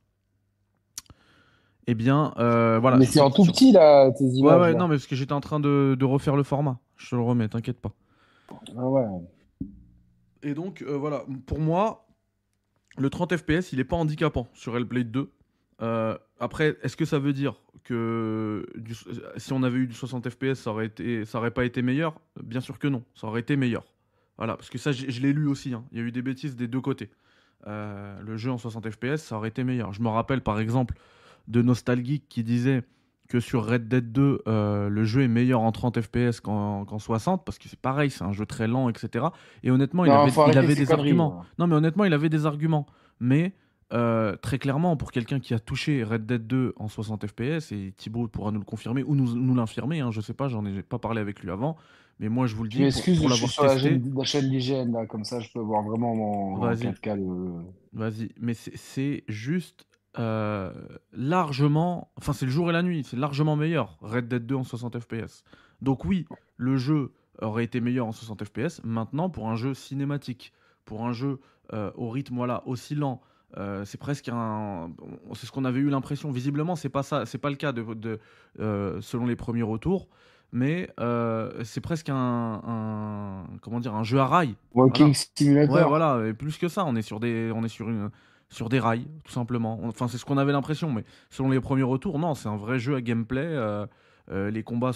Eh bien, voilà. Mais c'est en tout petit là, tes Ouais, images ouais, là. non, mais parce que j'étais en train de refaire le format. Je te le remets, t'inquiète pas. Ah ouais. Et donc, voilà, pour moi, le 30 FPS, il est pas handicapant sur Hellblade 2. Après, est-ce que ça veut dire que si on avait eu du 60 FPS, ça aurait pas été meilleur? Bien sûr que non, ça aurait été meilleur. Voilà, parce que ça, je l'ai lu aussi, hein. Il y a eu des bêtises des deux côtés. Le jeu en 60 FPS, ça aurait été meilleur. Je me rappelle par exemple de Nostalgeek qui disait que sur Red Dead 2, le jeu est meilleur en 30 FPS qu'en 60, parce que c'est pareil, c'est un jeu très lent, etc. Et honnêtement, Non, faut il arrêter avait ces des conneries, arguments. là. Non, mais honnêtement, il avait des arguments. Mais très clairement, pour quelqu'un qui a touché Red Dead 2 en 60 FPS, et Thibaut pourra nous le confirmer, ou nous l'infirmer, hein, je sais pas, j'en ai pas parlé avec lui avant, mais moi je vous le Tu dis, m'excuses, pour je suis l'avoir sur testé, la chaîne d'IGN là, comme ça je peux voir vraiment en vas-y, 4K le. vas-y. Mais c'est juste largement, enfin c'est le jour et la nuit, c'est largement meilleur Red Dead 2 en 60 FPS. Donc oui, le jeu aurait été meilleur en 60 FPS. Maintenant, pour un jeu cinématique, pour un jeu au rythme voilà aussi lent, c'est presque c'est ce qu'on avait eu l'impression. Visiblement, c'est pas ça, c'est pas le cas selon les premiers retours. Mais c'est presque comment dire, un jeu à rail. Walking Voilà. Ouais, Simulator. voilà, et plus que ça, on est sur des rails, tout simplement. Enfin, c'est ce qu'on avait l'impression, mais selon les premiers retours, non, c'est un vrai jeu à gameplay. Les combats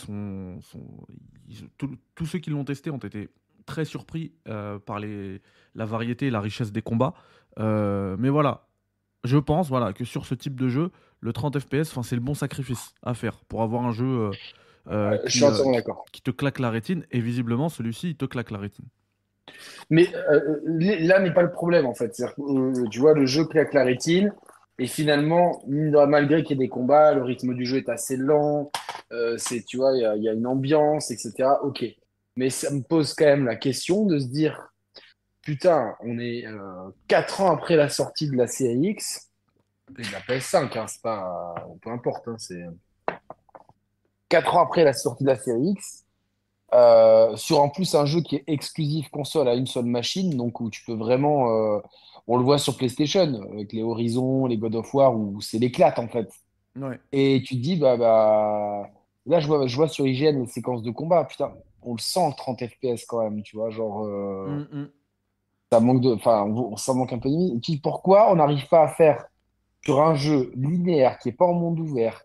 tous ceux qui l'ont testé ont été très surpris par la variété et la richesse des combats. Mais voilà, je pense voilà, que sur ce type de jeu, le 30 FPS, c'est le bon sacrifice à faire pour avoir un jeu Je suis entièrement d'accord. qui te claque la rétine, et visiblement, celui-ci, il te claque la rétine. Mais là n'est pas le problème en fait. C'est-à-dire que, tu vois, le jeu claque la rétine et finalement, malgré qu'il y ait des combats, le rythme du jeu est assez lent. Tu vois, il y a une ambiance, etc. Ok. Mais ça me pose quand même la question de se dire, putain, on est 4 ans après la sortie de la série X, et de la PS5, hein, c'est pas, peu importe, hein, c'est 4 ans après la sortie de la série X, sur en plus un jeu qui est exclusif console à une seule machine, donc où tu peux vraiment, on le voit sur PlayStation, avec les Horizon, les God of War, où c'est l'éclate en fait. Ouais. Et tu te dis, là je vois sur IGN les séquences de combat, putain, on le sent le 30 FPS quand même, tu vois, genre, Mm. ça manque enfin, ça manque un peu de limite. Et tu te dis, pourquoi on n'arrive pas à faire sur un jeu linéaire qui est pas en monde ouvert,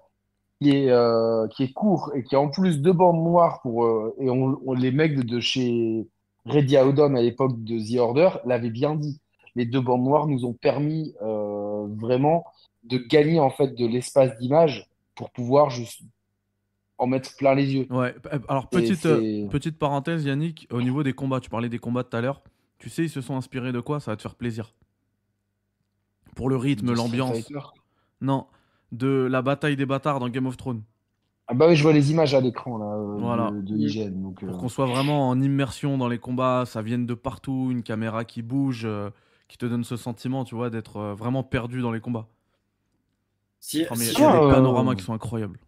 qui est court et qui a en plus deux bandes noires et les mecs de chez Ready Dawn à l'époque de The Order l'avaient bien dit. Les deux bandes noires nous ont permis vraiment de gagner en fait de l'espace d'image pour pouvoir juste en mettre plein les yeux. Ouais. Alors, Et c'est petite parenthèse, Yannick, au niveau des combats, tu parlais des combats tout à l'heure. Tu sais, ils se sont inspirés de quoi? Ça va te faire plaisir. Pour le rythme, de Street l'ambiance. Fighter. Non, de la bataille des bâtards dans Game of Thrones. Ah bah oui, je vois les images à l'écran là Voilà. de IGN. Donc Pour qu'on soit vraiment en immersion dans les combats, ça vienne de partout, une caméra qui bouge, qui te donne ce sentiment, tu vois, d'être vraiment perdu dans les combats. Si, Oh, mais si, il y a je, des tiens, panoramas qui sont incroyables.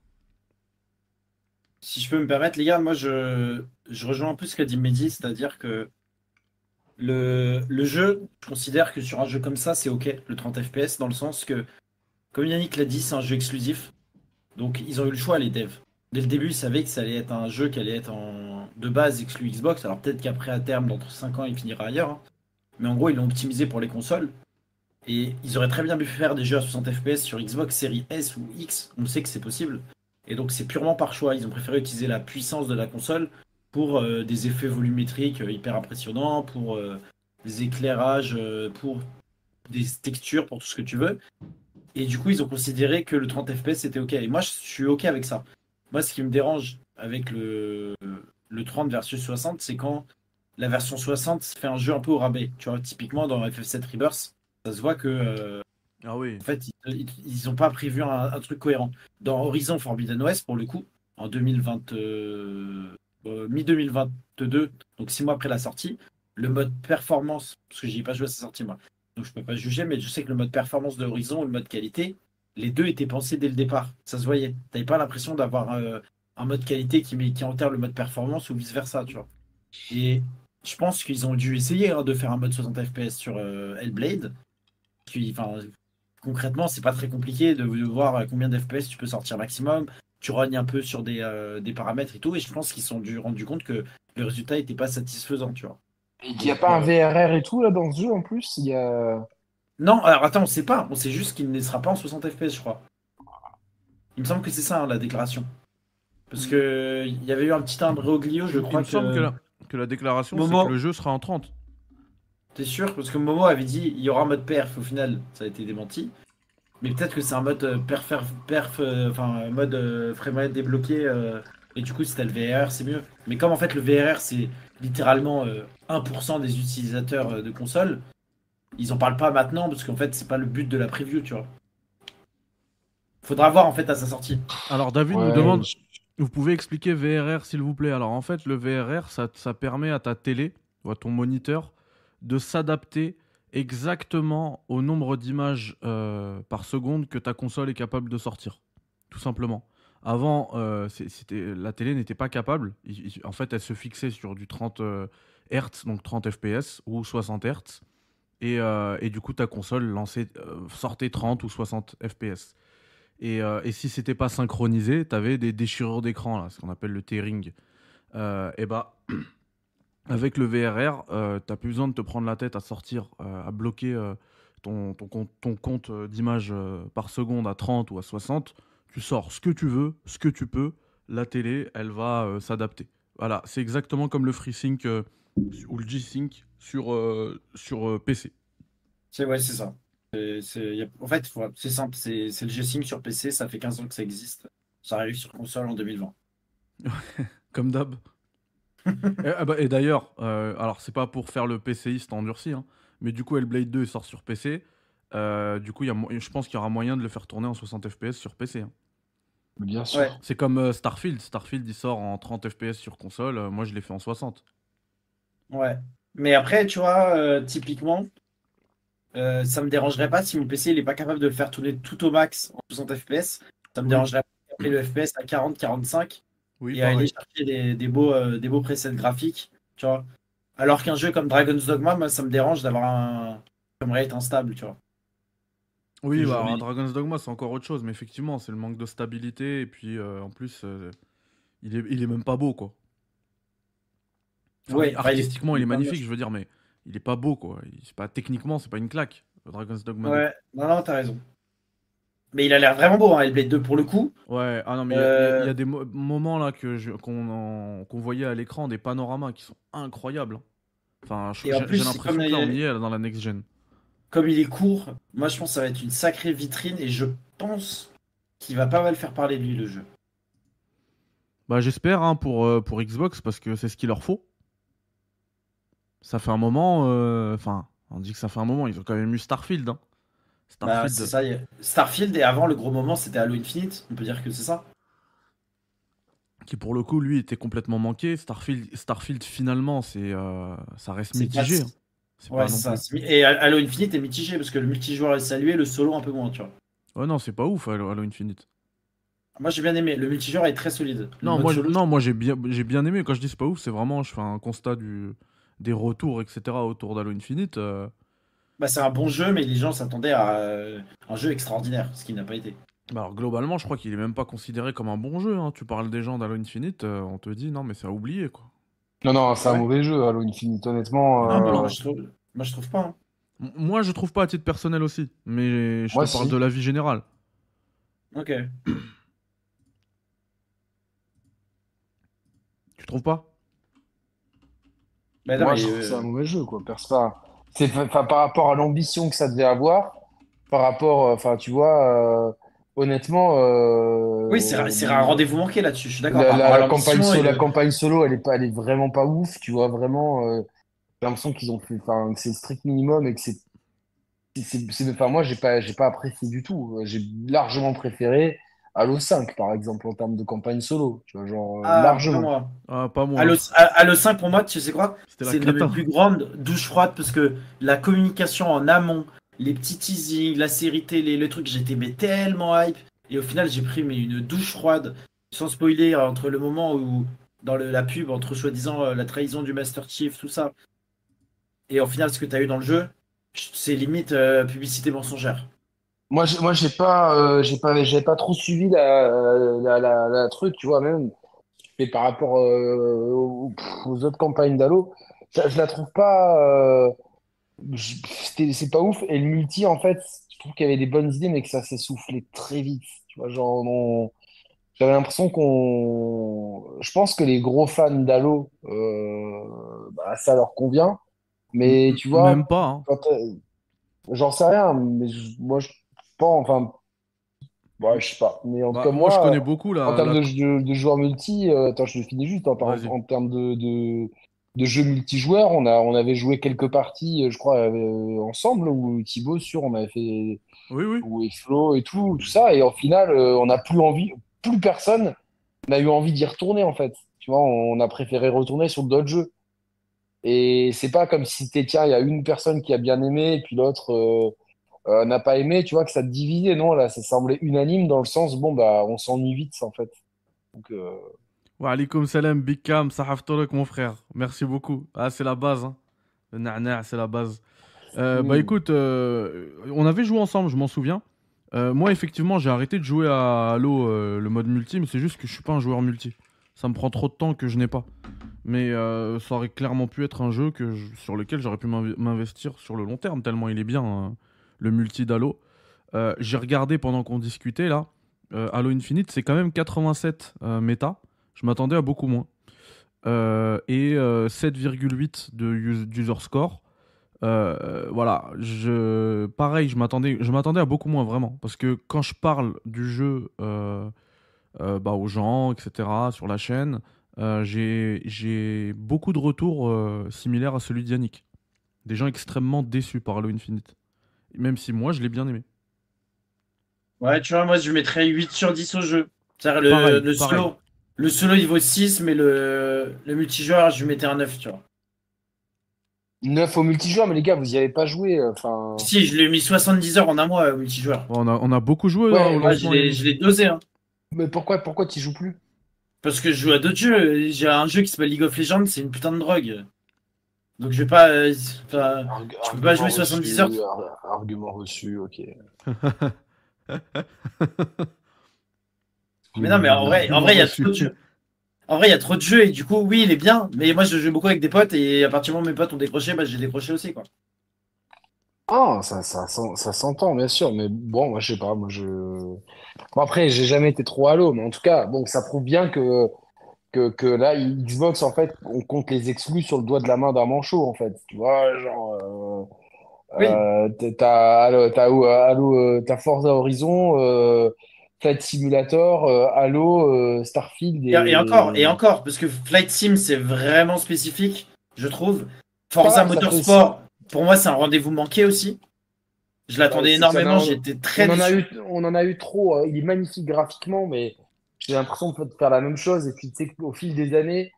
si je peux me permettre, les gars, moi je rejoins un peu ce qu'a dit Mehdi, c'est-à-dire que le jeu, je considère que sur un jeu comme ça, c'est ok, le 30 FPS, dans le sens que, comme Yannick l'a dit, c'est un jeu exclusif. Donc ils ont eu le choix, les devs. Dès le début, ils savaient que ça allait être un jeu qui allait être de base exclu Xbox. Alors peut-être qu'après, à terme, dans 5 ans, il finira ailleurs, hein. Mais en gros, ils l'ont optimisé pour les consoles. Et ils auraient très bien pu faire des jeux à 60 FPS sur Xbox série S ou X. On sait que c'est possible. Et donc c'est purement par choix. Ils ont préféré utiliser la puissance de la console pour des effets volumétriques hyper impressionnants, pour des éclairages, pour des textures, pour tout ce que tu veux. Et du coup, ils ont considéré que le 30 FPS c'était ok. Et moi, je suis ok avec ça. Moi, ce qui me dérange avec le 30 versus 60, c'est quand la version 60 fait un jeu un peu au rabais. Tu vois, typiquement dans FF7 Rebirth, ça se voit que Ah oui. en fait, ils ont pas prévu un truc cohérent. Dans Horizon Forbidden West, pour le coup, en 2020, mi-2022, donc 6 mois après la sortie, le mode performance, parce que j'y ai pas joué à sa sortie moi, donc je peux pas juger, mais je sais que le mode performance de Horizon et le mode qualité, les deux étaient pensés dès le départ. Ça se voyait. T'avais pas l'impression d'avoir un mode qualité qui enterre le mode performance ou vice-versa, tu vois. Et je pense qu'ils ont dû essayer de faire un mode 60 FPS sur Hellblade. Puis, enfin, concrètement, c'est pas très compliqué de voir combien d'FPS tu peux sortir maximum. Tu rognes un peu sur des paramètres et tout, et je pense qu'ils se sont rendu compte que le résultat n'était pas satisfaisant, tu vois. il n'y a Donc, pas un VRR et tout là dans ce jeu en plus. Il y a. non, alors attends, on sait pas. On sait juste qu'il ne sera pas en 60 FPS, je crois. Il me semble que c'est ça, hein, la déclaration. Parce que il y avait eu un petit imbroglio, je Il crois me semble que que la déclaration, c'est que Momo, le jeu sera en 30. t'es sûr? Parce que Momo avait dit il y aura un mode perf, au final, ça a été démenti. Mais peut-être que c'est un mode enfin mode framerate débloqué. Et du coup, si t'as le VRR, c'est mieux. Mais comme en fait le VRR, c'est littéralement 1% des utilisateurs de console, ils en parlent pas maintenant parce qu'en fait, c'est pas le but de la preview, tu vois. Faudra voir en fait à sa sortie. Alors, David nous Ouais, demande, vous pouvez expliquer VRR s'il vous plaît? Alors, en fait, le VRR, ça permet à ta télé ou à ton moniteur de s'adapter exactement au nombre d'images par seconde que ta console est capable de sortir. Tout simplement. Avant, la télé n'était pas capable. En fait, elle se fixait sur du 30 Hz, donc 30 FPS ou 60 Hz. Et du coup, ta console sortait 30 ou 60 FPS. Et si c'était pas synchronisé, t'avais des déchirures d'écran, là, ce qu'on appelle le tearing. Et bah, avec le VRR, t'as plus besoin de te prendre la tête à sortir, à bloquer ton compte d'images par seconde à 30 ou à 60. Tu sors ce que tu veux, ce que tu peux. La télé, elle va s'adapter. Voilà, c'est exactement comme le FreeSync ou le G-Sync sur PC. Ouais, c'est ça. En fait, c'est simple, c'est le G-Sync sur PC, ça fait 15 ans que ça existe. Ça arrive sur console en 2020. Comme d'hab. Et d'ailleurs, alors c'est pas pour faire le PCiste endurci, hein, mais du coup Hellblade 2 sort sur PC. Du coup, je pense qu'il y aura moyen de le faire tourner en 60 FPS sur PC, hein. Bien sûr. Ouais. C'est comme Starfield. Starfield, il sort en 30 FPS sur console. Moi, je l'ai fait en 60. Ouais. Mais après, tu vois, typiquement, ça me dérangerait pas si mon PC il est pas capable de le faire tourner tout au max en 60 FPS. Ça me Oui. dérangerait pas d'appeler le FPS à 40, 45 Oui, et aller pareil. chercher des beaux presets graphiques, tu vois. Alors qu'un jeu comme Dragon's Dogma, moi, ça me dérange d'avoir un framerate instable, tu vois. Oui, C'est bah, alors, joli. Dragon's Dogma, c'est encore autre chose. Mais effectivement, c'est le manque de stabilité. Et puis, en plus, il est même pas beau, quoi. Enfin, Ouais, enfin, artistiquement, il il est est pas magnifique, moche. je veux dire, mais il est pas beau, quoi. C'est pas, techniquement, c'est pas une claque. Dragon's Dogma 2. Ouais, non, non, t'as raison. Mais il a l'air vraiment beau, hein, Hellblade 2 pour le coup. Ouais, ah non, mais il y Euh, a des moments là qu'on voyait à l'écran, des panoramas qui sont incroyables, hein. Enfin, et en j'ai plus, l'impression que là, on y est là, dans la next gen. comme il est court, moi je pense que ça va être une sacrée vitrine et je pense qu'il va pas mal faire parler de lui le jeu. Bah, j'espère hein, pour Xbox parce que c'est ce qu'il leur faut. Ça fait un moment, enfin, on dit que ça fait un moment, ils ont quand même eu Starfield, hein. Bah, c'est Starfield, ça. Starfield et avant le gros moment c'était Halo Infinite, on peut dire que c'est ça. qui pour le coup, lui, était complètement manqué. Starfield finalement, ça reste C'est pas. mitigé, hein. C'est Ouais, pas non c'est ça. plus. Et Halo Infinite est mitigé parce que le multijoueur est salué, le solo un peu moins, tu vois. Ouais, non, c'est pas ouf, Halo Infinite. Moi j'ai bien aimé, le multijoueur est très solide. Le Non, mode solo, moi j'ai bien aimé. Quand je dis c'est pas ouf, c'est vraiment, je fais un constat des retours, etc. autour d'Halo Infinite. bah, c'est un bon jeu, mais les gens s'attendaient à un jeu extraordinaire, ce qui n'a pas été. Bah alors globalement, je crois qu'il est même pas considéré comme un bon jeu, hein. Tu parles des gens d'Halo Infinite, on te dit non, mais c'est à oublier quoi. Non, non, c'est Ah un ouais? mauvais jeu, Halo Infinite, Ah bah, honnêtement. moi je trouve pas, hein. Moi, je trouve pas à titre personnel aussi, mais je te Moi, parle de si. la vie générale. Ok. Tu trouves pas? Bah non, Moi, je mais trouve que c'est un mauvais jeu, quoi. Enfin, par rapport à l'ambition que ça devait avoir, par rapport, enfin, tu vois, honnêtement, oui, c'est un rendez-vous manqué là-dessus, je suis d'accord, par rapport à l'ambition et la le. campagne solo, elle est vraiment pas ouf, tu vois, vraiment. J'ai l'impression qu'ils ont fait, enfin, que c'est le strict minimum et que enfin, moi, j'ai pas apprécié du tout. J'ai largement préféré Halo 5, par exemple, en termes de campagne solo, tu vois, genre, Ah, pas largement. moi. Ah, pas moi, Halo, hein. Halo 5 pour moi, tu sais quoi? C'était la C'est une de mes cata. plus grandes douches froides parce que la communication en amont, les petits teasings, la série télé, le truc, j'étais mais tellement hype. Et au final, j'ai pris mais une douche froide, sans spoiler, entre le moment où, dans la pub, entre soi-disant la trahison du Master Chief, tout ça, et au final, ce que tu as eu dans le jeu, c'est limite publicité mensongère. Moi, j'ai pas trop suivi la truc, tu vois, même. Et par rapport aux autres campagnes d'Halo, je la trouve pas. C'est pas ouf. Et le multi, en fait, je trouve qu'il y avait des bonnes idées, mais que ça s'est soufflé très vite. Tu vois, genre, j'avais l'impression qu'on. Je pense que les gros fans d'Halo, bah, ça leur convient. Mais tu Même vois, pas, hein. j'en sais rien. Mais moi, je pense, enfin, ouais, je sais pas. Mais en tout Bah, cas, moi, je moi, connais beaucoup en termes de joueurs multi, attends, je le finis juste. Vas-y. En termes de jeux multijoueurs, on avait joué quelques parties, je crois, ensemble, où Thibaut, sûr, on avait fait, Oui, oui. ou et Flo et tout ça. Et au final, on n'a plus envie, plus personne n'a eu envie d'y retourner, en fait. Tu vois, on a préféré retourner sur d'autres jeux. Et c'est pas comme si c'était, tiens, il y a une personne qui a bien aimé, et puis l'autre n'a pas aimé, tu vois, que ça te divisait. Non, là, ça semblait unanime dans le sens, bon, bah, on s'ennuie vite, en fait. Donc, Wa alaikum salam, Big Cam, Sahaf Tolek, mon frère. Merci beaucoup. Ah, c'est la base, hein. Le na'na', c'est la base. Bah hmm. écoute, on avait joué ensemble, je m'en souviens. Moi, effectivement, j'ai arrêté de jouer à Halo, le mode multi, mais c'est juste que je suis pas un joueur multi. Ça me prend trop de temps que je n'ai pas. Mais ça aurait clairement pu être un jeu sur lequel j'aurais pu m'investir sur le long terme, tellement il est bien, hein, le multi d'Halo. J'ai regardé pendant qu'on discutait là. Halo Infinite, c'est quand même 87 méta. Je m'attendais à beaucoup moins. Et 7,8 d'user score. Voilà, pareil, je m'attendais à beaucoup moins vraiment. Parce que quand je parle du jeu bah, aux gens, etc., sur la chaîne, j'ai beaucoup de retours similaires à celui d'Yannick. Des gens extrêmement déçus par Halo Infinite. Même si moi, je l'ai bien aimé. Ouais, tu vois, moi je mettrais 8 sur 10 au jeu. C'est-à-dire Pareil, le pareil. solo. Le solo il vaut 6, mais le multijoueur, je lui mettais un 9, tu vois. 9 au multijoueur, mais les gars, vous y avez pas joué. Enfin, Si, je l'ai mis 70 heures en un mois au multijoueur. Bon, on a beaucoup joué hein, au ouais, Ah, lancement, je Yannick. l'ai dosé, hein. mais pourquoi t'y joues plus? Parce que je joue à d'autres jeux. J'ai un jeu qui s'appelle League of Legends, c'est une putain de drogue. Donc je vais pas. Enfin, je peux pas jouer Argument 70 heures. reçu, argument reçu, ok. Mais non, mais en Argument vrai, il y a trop reçu. de jeux. En vrai, il y a trop de jeux et du coup, oui, il est bien. Mais moi, je joue beaucoup avec des potes et à partir du moment où mes potes ont décroché, bah, j'ai décroché aussi, quoi. Ah, ça s'entend, bien sûr, mais bon, moi, je sais pas, Bon, après, j'ai jamais été trop Halo, mais en tout cas, bon, ça prouve bien que là, Xbox, en fait, on compte les exclus sur le doigt de la main d'un manchot, en fait. Tu vois, genre, Oui. t'as Forza Horizon, Flight Simulator, Halo, Starfield Et et... encore, parce que Flight Sim, c'est vraiment spécifique, je trouve. Pas Forza grave, ça fait... ça- Motorsport, pour moi, c'est un rendez-vous manqué aussi. Je bah, l'attendais c'est qu'il y en énormément, a, j'étais très déçu. on en a eu trop. Il est magnifique graphiquement, mais j'ai l'impression de faire la même chose. Et puis, tu sais, au fil des années,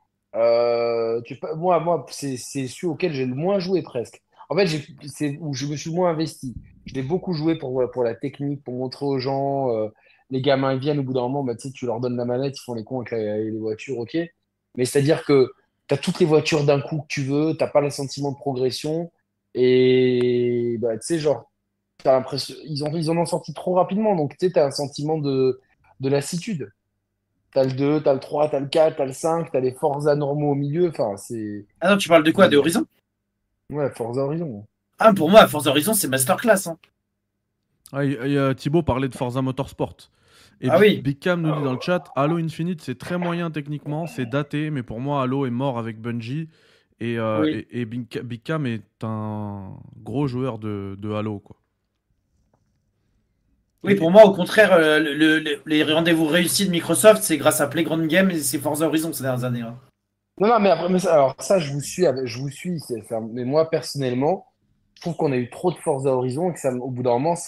moi, c'est celui auquel j'ai le moins joué presque. En fait, c'est où je me suis le moins investi. Je l'ai beaucoup joué pour la technique, pour montrer aux gens. Les gamins, ils viennent au bout d'un moment, bah, tu sais, tu leur donnes la manette, ils font les cons avec les voitures, ok. Mais c'est-à-dire que tu as toutes les voitures d'un coup que tu veux, t'as pas le sentiment de progression. Et bah, tu sais, genre, t'as l'impression, ils en ont sorti trop rapidement, donc tu sais, t'as un sentiment de lassitude. T'as le 2 t'as le 3 t'as le 4 t'as le 5 t'as les Forza normaux au milieu, enfin, c'est. Ah non, tu parles de quoi? De Horizon? Ouais, Forza Horizon. Ah, pour moi, Forza Horizon, c'est masterclass, hein. Ah, Thibaut parlait de Forza Motorsport. Et Ah oui. Big Cam nous dit dans le chat, Halo Infinite c'est très moyen techniquement, c'est daté, mais pour moi Halo est mort avec Bungie. Oui. Et Big Cam est un gros joueur de Halo, quoi. Oui, pour moi, au contraire, les rendez-vous réussis de Microsoft, c'est grâce à Playground Games et c'est Forza Horizon ces dernières années, hein. Non, non, mais après, alors ça, je vous suis, mais moi, personnellement, je trouve qu'on a eu trop de Forza Horizon et que ça, au bout d'un moment,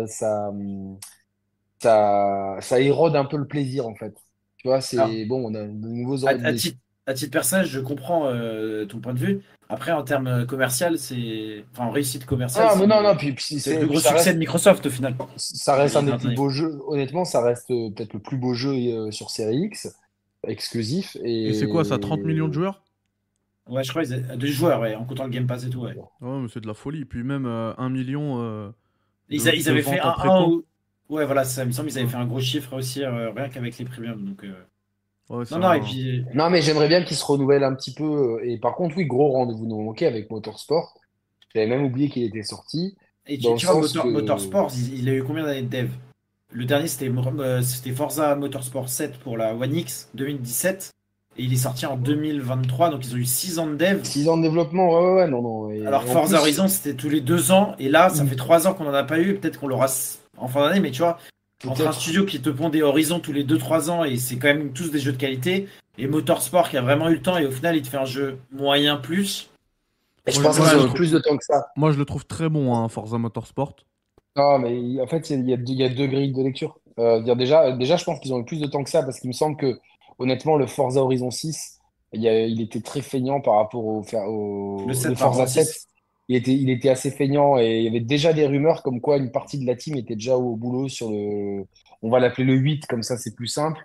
ça érode un peu le plaisir, en fait. Tu vois, Alors, c'est bon, on a de nouveaux. à, à titre, à titre personnel, je comprends ton point de vue. Après, en termes commercial, enfin, en réussite commerciale, Ah, mais non, non, puis, c'est le plus puis gros succès de Microsoft au final. ça Ces reste un des dernières plus années. beaux jeux. Honnêtement, ça reste peut-être le plus beau jeu sur Série X, exclusif. Et c'est quoi ça, 30 millions de joueurs? Ouais, je crois de joueurs, ouais, en comptant le Game Pass et tout, ouais. Ouais, mais c'est de la folie. Puis même 1 million Ils de avaient fait ventes en un préco. ou... Ouais, voilà, ça il me semble qu'ils avaient Ouais, fait un gros chiffre aussi, rien qu'avec les premiums. Donc, ouais, non, c'est non, et un... puis, Non, mais j'aimerais bien qu'il se renouvelle un petit peu. Et par contre, oui, gros rendez-vous nous manquait avec Motorsport. J'avais même oublié qu'il était sorti, dans le tu vois, sens que. Motorsport, il a eu combien d'années de dev? Le dernier, c'était Forza Motorsport 7 pour la One X 2017. Et il est sorti en 2023, donc ils ont eu 6 ans de dev. 6 ans de développement, ouais, ouais, ouais, non, non. Et Alors en Forza plus, Horizon, c'était tous les 2 ans. Et là, ça ou fait 3 ans qu'on en a pas eu. Peut-être qu'on l'aura en fin d'année, mais tu vois, entre un peut-être. studio qui te pond des Horizons tous les 2 3 ans, et c'est quand même tous des jeux de qualité, et Motorsport qui a vraiment eu le temps, et au final, il te fait un jeu moyen plus. Et je Moi, pense Tu moi, qu'ils vois, je ont le eu trouve... plus de temps que ça. Moi, je le trouve très bon, hein, Forza Motorsport. Non, mais en fait, il y a deux grilles de lecture. Déjà, je pense qu'ils ont eu plus de temps que ça parce qu'il me semble que, honnêtement, le Forza Horizon 6, il était très feignant par rapport le le 7 par rapport Forza au 7. 6. Il était assez feignant et il y avait déjà des rumeurs comme quoi une partie de la team était déjà au boulot on va l'appeler le 8, comme ça c'est plus simple.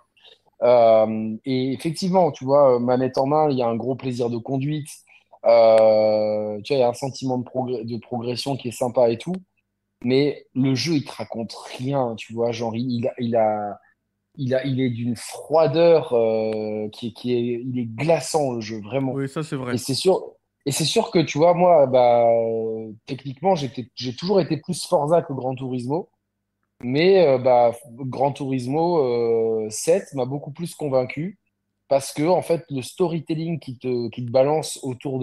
Et effectivement, tu vois, manette en main, il y a un gros plaisir de conduite. Tu vois, il y a un sentiment de progression qui est sympa et tout. Mais le jeu, il te raconte rien, tu vois. Genre, il est d'une froideur il est glaçant, le jeu, vraiment. Oui, ça c'est Et vrai. c'est sûr que, tu vois, moi, bah, techniquement, j'ai toujours été plus Forza que Gran Turismo. Mais bah, Gran Turismo 7 m'a beaucoup plus convaincu parce que, en fait, le storytelling qui te balance autour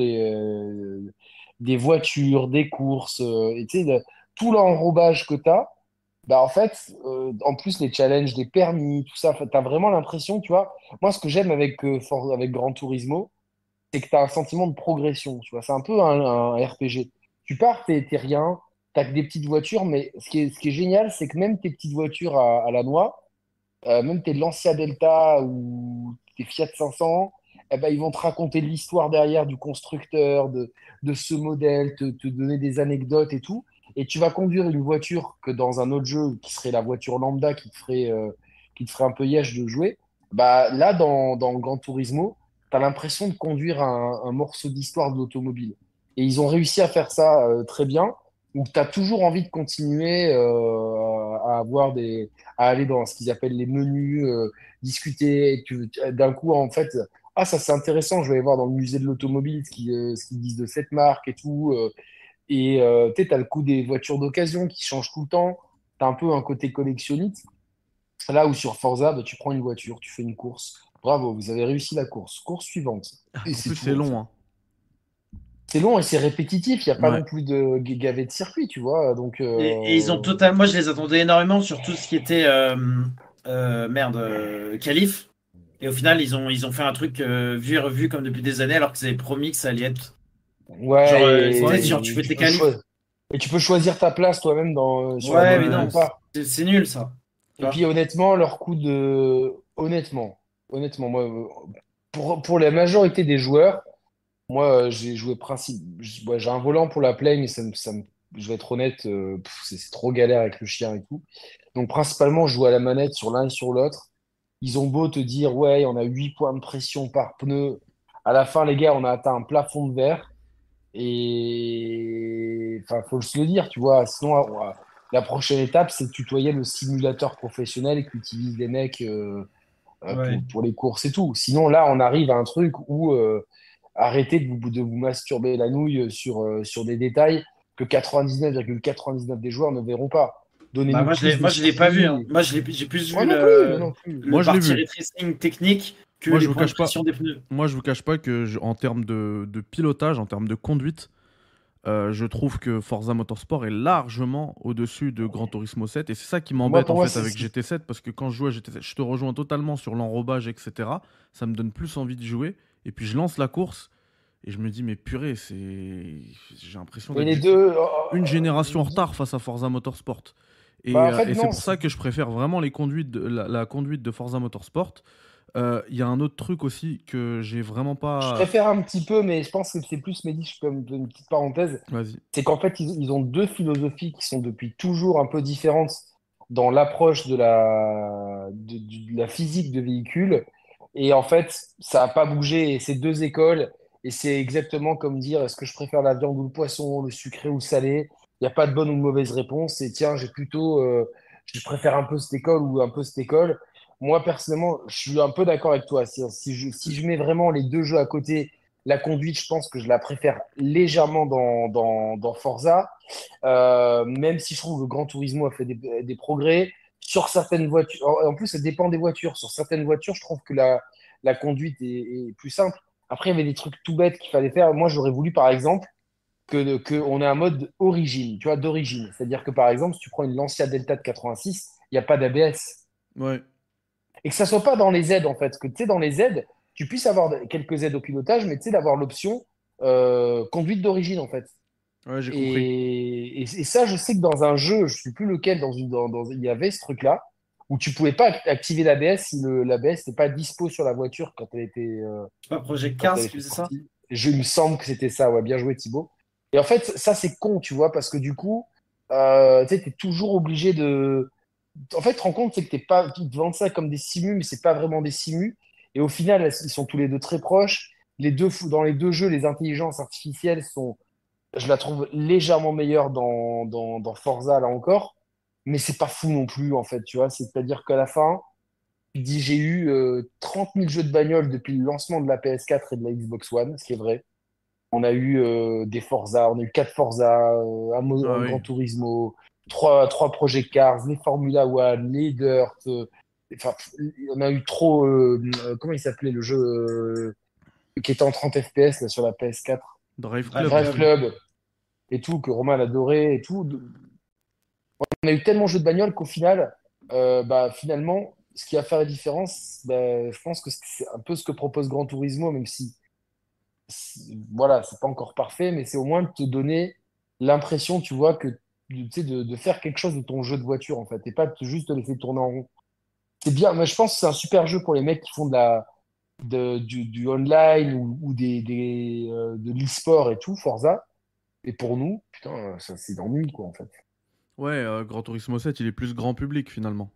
des voitures, des courses, et tu sais, tout l'enrobage que tu as, bah, en fait, en plus, les challenges des permis, tout ça, tu as vraiment l'impression, tu vois. Moi, ce que j'aime avec Gran Turismo, c'est que tu as un sentiment de progression, tu vois. C'est un peu un RPG. Tu pars, t'es rien, t'as que des petites voitures, mais ce qui est génial, c'est que même tes petites voitures à la noix, même tes Lancia Delta ou tes Fiat 500, eh ben, ils vont te raconter l'histoire derrière du constructeur, de ce modèle, te donner des anecdotes et tout. Et tu vas conduire une voiture que dans un autre jeu, qui serait la voiture lambda qui te ferait un peu yèche de jouer. Bah, là, dans Gran Turismo, tu as l'impression de conduire un morceau d'histoire de l'automobile. Et ils ont réussi à faire ça très bien, où tu as toujours envie de continuer à avoir à aller dans ce qu'ils appellent les menus, discuter. Et d'un coup, en fait, ah, ça c'est intéressant, je vais aller voir dans le musée de l'automobile ce qu'ils disent de cette marque et tout. Tu sais, t'as le coup des voitures d'occasion qui changent tout le temps. T'as un peu un côté collectionniste. Là où sur Forza, bah, tu prends une voiture, tu fais une course. Bravo, vous avez réussi la course. Course suivante. Et En c'est plus, tout, c'est en fait. long, hein. C'est long et c'est répétitif. Il n'y a pas Ouais. non plus de gavet de circuit, tu vois. Donc, Et ils ont totalement. Moi, je les attendais énormément sur tout ce qui était qualif. Et au final, ils ont fait un truc vu et revu comme depuis des années, alors qu'ils avaient promis que ça allait être. Genre, ouais, c'était genre, tu et fais tes qualifs. tu peux choisir ta place toi-même sur la Ouais, grille mais de non, Ouais. départ. c'est nul ça. Tu Et puis vois. honnêtement, leur coup de... Honnêtement, moi, pour la majorité des joueurs, moi, j'ai joué ouais, j'ai un volant pour la play, mais je vais être honnête, c'est trop galère avec le chien et tout. Donc, principalement, je joue à la manette sur l'un et sur l'autre. Ils ont beau te dire, ouais, on a 8 points de pression par pneu. À la fin, les gars, on a atteint un plafond de verre. Et enfin, faut se le dire, tu vois. Sinon, la prochaine étape, c'est de tutoyer le simulateur professionnel qu'utilisent les mecs Ouais. pour les courses et tout. Sinon, là, on arrive à un truc où arrêtez de vous masturber la nouille sur des détails que 99,99 des joueurs ne verront pas. Bah Donnez-nous moi plus de je l'ai pas vu, hein. skills. Moi j'ai plus Moi vu non plus, moi non plus. le Moi, je l'ai parti vu. ray tracing technique que Moi, je les vous points de cache pas. pression des pneus. Moi, je vous cache pas que, en termes de pilotage, en termes de conduite, je trouve que Forza Motorsport est largement au-dessus de Gran Turismo 7. Et c'est ça qui Moi, m'embête pour en moi, fait avec GT7, parce que quand je joue à GT7, je te rejoins totalement sur l'enrobage, etc. Ça me donne plus envie de jouer. Et puis je lance la course et je me dis, mais purée, j'ai l'impression mais d'être les juste deux, une génération en retard face à Forza Motorsport. bah, en Et fait, c'est non. pour ça que je préfère vraiment la conduite de Forza Motorsport. Il y a un autre truc aussi que j'ai vraiment Je pas. préfère un petit peu, mais je pense que c'est plus, Mehdi, je peux me donner une petite parenthèse. Vas-y. C'est qu'en fait, ils ont deux philosophies qui sont depuis toujours un peu différentes dans l'approche de la physique de véhicule. Et en fait, ça n'a pas bougé. Et c'est deux écoles. Et c'est exactement comme dire, est-ce que je préfère la viande ou le poisson, le sucré ou le salé? Il n'y a pas de bonne ou de mauvaise réponse. Et tiens, je préfère un peu cette école ou un peu cette école. Moi, personnellement, je suis un peu d'accord avec toi. Si je mets vraiment les deux jeux à côté, la conduite, je pense que je la préfère légèrement dans Forza, même si je trouve que le Gran Turismo a fait des progrès. Sur certaines voitures, en plus, ça dépend des voitures. Sur certaines voitures, je trouve que la conduite est plus simple. Après, il y avait des trucs tout bêtes qu'il fallait faire. Moi, j'aurais voulu, par exemple, que on ait un mode origine, tu vois, d'origine. C'est-à-dire que, par exemple, si tu prends une Lancia Delta de 86, il n'y a pas d'ABS. Ouais, Et que ça soit pas dans les aides, en fait. Que tu sais, dans les aides, tu puisses avoir quelques aides au pilotage, mais tu sais, d'avoir l'option conduite d'origine, en fait. ouais, j'ai compris. Et ça, je sais que dans un jeu, je sais plus lequel, il y avait ce truc-là, où tu pouvais pas activer l'ABS si l'ABS n'était pas dispo sur la voiture C'est pas Project quand Cars elle qui était faisait ça? sortie. Il me semble que c'était ça, ouais, bien joué Thibaut. Et en fait, ça, c'est con, tu vois, parce que du coup, tu sais, t'es toujours obligé de. En fait, te rends compte, c'est que t'es pas. Ils te vendent ça comme des simus, mais c'est pas vraiment des simus. Et au final, ils sont tous les deux très proches. Dans les deux jeux, les intelligences artificielles sont, je la trouve légèrement meilleure dans Forza, là encore. Mais c'est pas fou non plus, en fait, tu vois. C'est-à-dire qu'à la fin, tu dis, j'ai eu 30 000 jeux de bagnole depuis le lancement de la PS4 et de la Xbox One, ce qui est vrai. On a eu des Forza, on a eu 4 Forza, Ah un oui. Gran Turismo, trois Project Cars, les Formula One, les Dirt. Enfin, on a eu trop. Comment il s'appelait le jeu qui était en 30 FPS là, sur la PS4? Drive Drive Club. Drive Club. Club et tout, que Romain adorait et tout. On a eu tellement de jeux de bagnole qu'au final, bah, finalement, ce qui va faire la différence, bah, je pense que c'est un peu ce que propose Gran Turismo, même si voilà, c'est pas encore parfait, mais c'est au moins de te donner l'impression, tu vois, que tu sais, de faire quelque chose de ton jeu de voiture, en fait, et pas juste te laisser tourner en rond. c'est bien. Mais je pense que c'est un super jeu pour les mecs qui font du online ou de l'e-sport et tout, Forza. Et pour nous, putain, ça c'est d'ennui, quoi, en fait. Ouais, Gran Turismo 7, il est plus grand public finalement.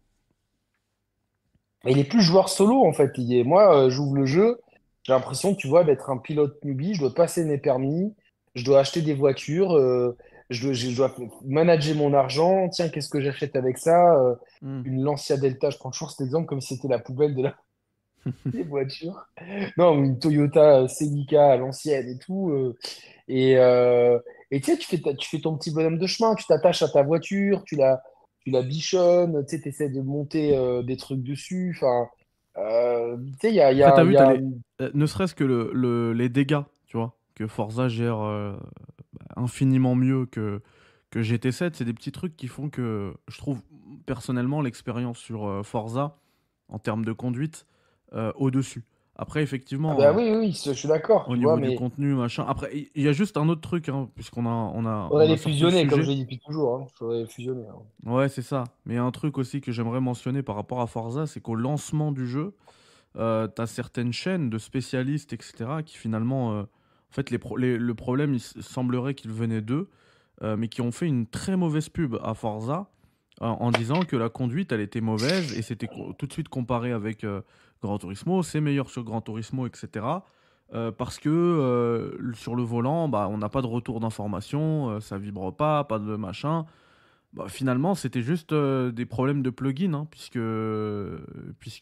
Mais il est plus joueur solo, en fait. Moi, j'ouvre le jeu, j'ai l'impression, tu vois, d'être un pilote newbie. Je dois passer mes permis, je dois acheter des voitures, je dois manager mon argent. Tiens, qu'est-ce que j'achète avec ça? Hmm. Une Lancia Delta, je prends toujours cet exemple comme si c'était la poubelle de la des voitures. Non, une Toyota Celica à l'ancienne et tout. Et, euh, et tu sais, tu fais ton petit bonhomme de chemin, tu t'attaches à ta voiture, tu la bichonnes, tu sais, essaies de monter des trucs dessus. Enfin, tu sais, Après, t'as vu, t'as ne serait-ce que les dégâts, tu vois, que Forza gère infiniment mieux que GT7, c'est des petits trucs qui font que je trouve personnellement l'expérience sur Forza en termes de conduite au-dessus. Après, Ah ben effectivement, oui, oui, oui, je suis d'accord, au tu vois, niveau du mais contenu, machin. Après, il y a juste un autre truc, hein, puisqu'on on on a allait sorti le fusionner, comme je sujet. l'ai dit depuis toujours. Hein. Faudrait fusionner. Hein. Ouais, c'est ça. Mais il y a un truc aussi que j'aimerais mentionner par rapport à Forza, c'est qu'au lancement du jeu, tu as certaines chaînes de spécialistes, etc., qui finalement, en fait, le problème, semblerait qu'il venait d'eux, mais qui ont fait une très mauvaise pub à Forza en disant que la conduite, elle était mauvaise et c'était tout de suite comparé avec Gran Turismo, c'est meilleur sur Gran Turismo, etc. Parce que sur le volant, bah, on n'a pas de retour d'information, ça vibre pas de machin. Bah, finalement, c'était juste des problèmes de plugin, hein, puisque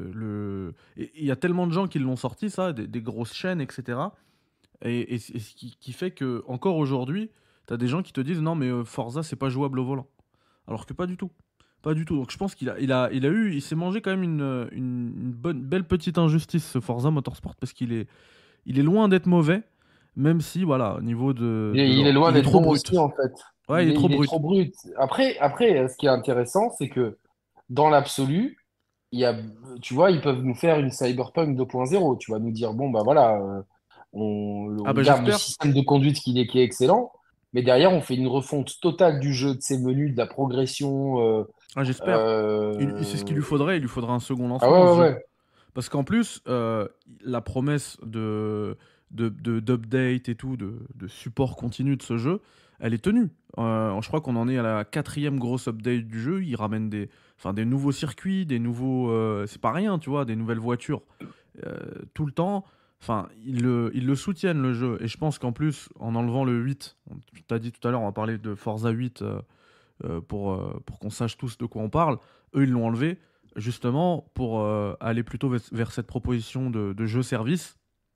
il y a tellement de gens qui l'ont sorti, ça, des grosses chaînes, etc. Et ce qui fait que, encore aujourd'hui, t'as des gens qui te disent non, mais Forza, c'est pas jouable au volant. Alors que pas du tout. Pas du tout. Donc je pense il s'est mangé quand même une belle petite injustice, ce Forza Motorsport, parce il est loin d'être mauvais, même si, voilà, au niveau Il est loin il est d'être trop bon brut. aussi, en fait. Ouais, il Il est est, trop il est trop brut. brut. Après, ce qui est intéressant, c'est que dans l'absolu, il y a, tu vois, ils peuvent nous faire une Cyberpunk 2.0. Tu vas nous dire, bon, bah voilà, Ah on bah garde le j'espère. système de conduite qui est excellent, mais derrière, on fait une refonte totale du jeu, de ses menus, de la progression. Ah, j'espère. C'est ce qu'il Euh, lui faudrait. Il lui faudra un second Ah ouais, lancement à ce ouais, jeu. ouais. Parce qu'en plus, la promesse d'update et tout, de support continu de ce jeu, elle est tenue. Je crois qu'on en est à la quatrième grosse update du jeu. Ils ramènent enfin, des nouveaux circuits, des nouveaux. C'est pas rien, tu vois, des nouvelles voitures tout le temps. Enfin, ils le soutiennent le jeu. Et je pense qu'en plus, en enlevant le 8, tu t'as dit tout à l'heure, on va parler de Forza 8 pour qu'on sache tous de quoi on parle. Eux, ils l'ont enlevé justement pour aller plutôt vers cette proposition de jeu-service.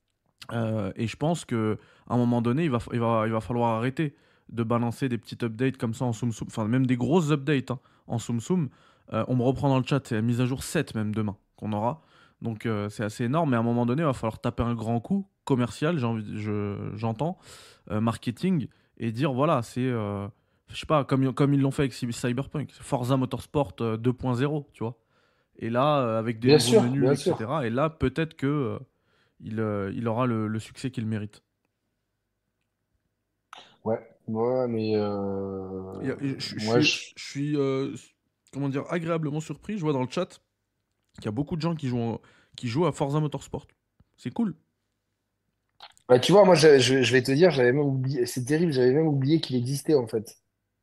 Et je pense que à un moment donné, il va falloir arrêter de balancer des petites updates comme ça en soum soum, enfin même des grosses updates hein, en soum soum. On me reprend dans le chat, c'est la mise à jour 7 même demain qu'on aura. Donc c'est assez énorme, mais à un moment donné, il va falloir taper un grand coup commercial, j'entends, marketing, et dire voilà, je sais pas, comme ils l'ont fait avec Cyberpunk, Forza Motorsport 2.0, tu vois. Et là, avec des Bien nouveaux sûr, menus, bien sûr. etc. Et là, peut-être que il aura le succès qu'il mérite. Ouais, ouais, mais moi, Je suis comment dire, agréablement surpris. Je vois dans le chat qu'il y a beaucoup de gens qui jouent à Forza Motorsport. C'est cool. bah, tu vois, moi, je vais te dire, j'avais même oublié, c'est terrible, j'avais même oublié qu'il existait, en fait.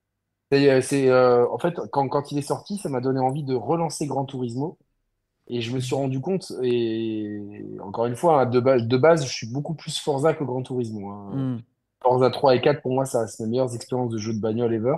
En fait, quand il est sorti, ça m'a donné envie de relancer Gran Turismo. Et je me suis rendu compte, et encore une fois, hein, de base, je suis beaucoup plus Forza que Gran Turismo. Hein. Hmm. Forza 3 et 4, pour moi, ça reste mes meilleures expériences de jeu de bagnole ever.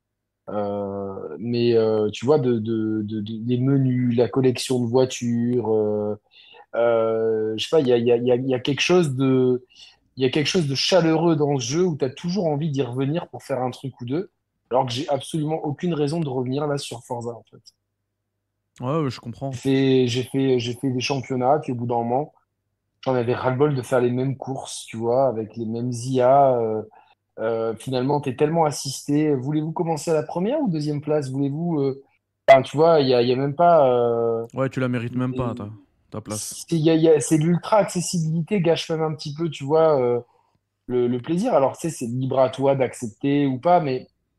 Mais tu vois, les menus, la collection de voitures, je sais pas, il y a quelque chose de chaleureux dans ce jeu où tu as toujours envie d'y revenir pour faire un truc ou deux, alors que j'ai absolument aucune raison de revenir là sur Forza, en fait. Ouais, ouais, je comprends. J'ai fait des championnats, puis au bout d'un moment, j'en avais ras-le-bol de faire les mêmes courses, tu vois, avec les mêmes IA. Finalement, tu es tellement assisté. Voulez-vous commencer à la première ou deuxième place? Voulez-vous. Enfin, tu vois, il y a même pas. Ouais, tu la mérites même pas, Et ta place. c'est l'ultra accessibilité gâche même un petit peu, tu vois, le plaisir. Alors, tu sais, c'est libre à toi d'accepter ou pas, mais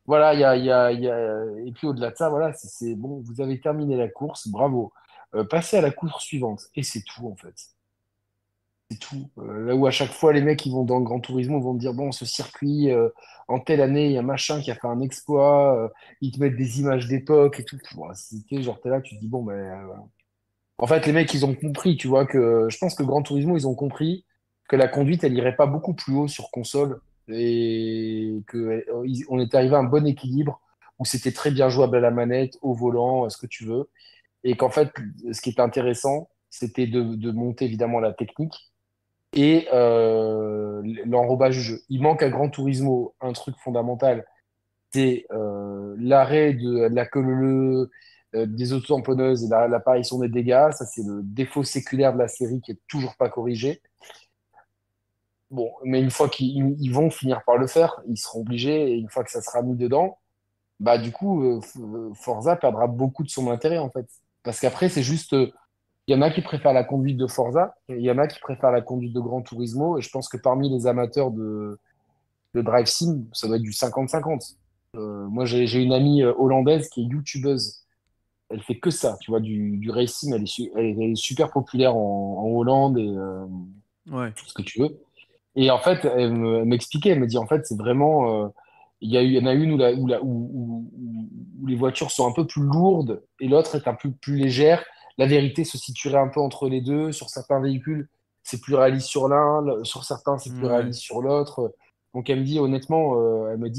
voilà, et puis au-delà de ça, voilà, bon, vous avez terminé la course, bravo. Passez à la course suivante. Et c'est tout, en fait. C'est tout. Là où à chaque fois, les mecs, ils vont dans le Grand Turismo, vont te dire, bon, ce circuit, en telle année, il y a machin qui a fait un exploit, ils te mettent des images d'époque et tout. Bon, genre, t'es là, tu te dis, bon, ben, en fait, les mecs, ils ont compris, tu vois, je pense que Gran Turismo, ils ont compris que la conduite, elle irait pas beaucoup plus haut sur console et on était arrivé à un bon équilibre où c'était très bien jouable à la manette, au volant, à ce que tu veux. Et qu'en fait, ce qui était intéressant, c'était de monter évidemment la technique et l'enrobage du jeu. Il manque à Gran Turismo un truc fondamental, c'est l'arrêt de la queue des auto-tamponneuses et l'apparition des dégâts. Ça, c'est le défaut séculaire de la série qui est toujours pas corrigé. Bon, mais une fois qu'ils vont finir par le faire, ils seront obligés, et une fois que ça sera mis dedans, bah du coup, Forza perdra beaucoup de son intérêt en fait. Parce qu'après, c'est juste, il y en a qui préfèrent la conduite de Forza, et il y en a qui préfèrent la conduite de Gran Turismo, et je pense que parmi les amateurs de Drive Sim, ça doit être du 50-50. Moi, j'ai une amie hollandaise qui est youtubeuse. Elle fait que ça, tu vois, du racing. Elle est super populaire en Hollande et Ouais. tout ce que tu veux. Et en fait, elle m'expliquait, elle me dit, en fait, c'est vraiment, il y en a une où les voitures sont un peu plus lourdes et l'autre est un peu plus légère. La vérité se situerait un peu entre les deux. Sur certains véhicules, c'est plus réaliste sur l'un, sur certains, c'est plus Ouais. réaliste sur l'autre. Donc elle me dit, honnêtement, elle me dit,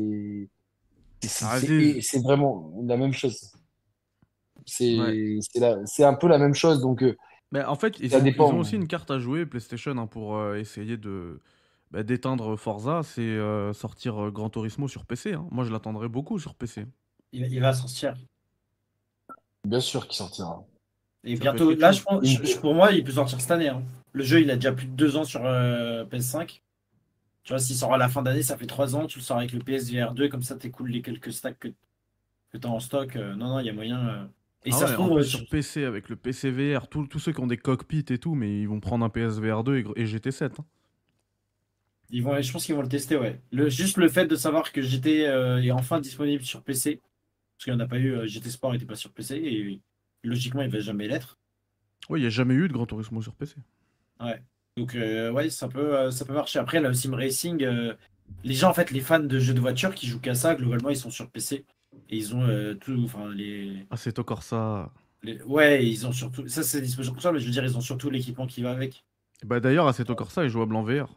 Aziz. c'est vraiment la même chose. Ouais. C'est un peu la même chose, donc Mais en fait, ça ils ont dépend. aussi une carte à jouer, PlayStation, hein, pour essayer d'éteindre Forza, c'est sortir Gran Turismo sur PC, hein. Moi, je l'attendrai beaucoup sur PC. Il va sortir. Bien sûr qu'il sortira. Et Ça peut être bientôt, quelque là, chose. pour moi, il peut sortir cette année, hein. Le jeu, il a déjà plus de 2 ans sur PS5. Tu vois, s'il sort à la fin d'année, ça fait 3 ans. Tu le sors avec le PSVR 2, comme ça, t'écoules les quelques stacks que t'as en stock. Non, non, il y a moyen. Et Ah ça se ouais, en trouve, plus sur PC, avec le PC VR, tous ceux qui ont des cockpits et tout, mais ils vont prendre un PSVR 2 et GT7, hein. je pense qu'ils vont le tester, ouais. Juste le fait de savoir que GT est enfin disponible sur PC, parce qu'il n'y en a pas eu, GT Sport n'était pas sur PC, et logiquement, il va jamais l'être. Ouais, il n'y a jamais eu de Gran Turismo sur PC. Ouais. Donc, ouais, ça peut marcher. Après, le sim racing, les gens, en fait, les fans de jeux de voiture qui jouent qu'à ça, globalement, ils sont sur PC. Et ils ont tout, enfin, Ah, c'est encore ça. ouais, ils ont surtout, ça c'est disponible sur console, mais je veux dire, ils ont surtout l'équipement qui va avec. Bah d'ailleurs, Assetto Corsa est jouable en VR.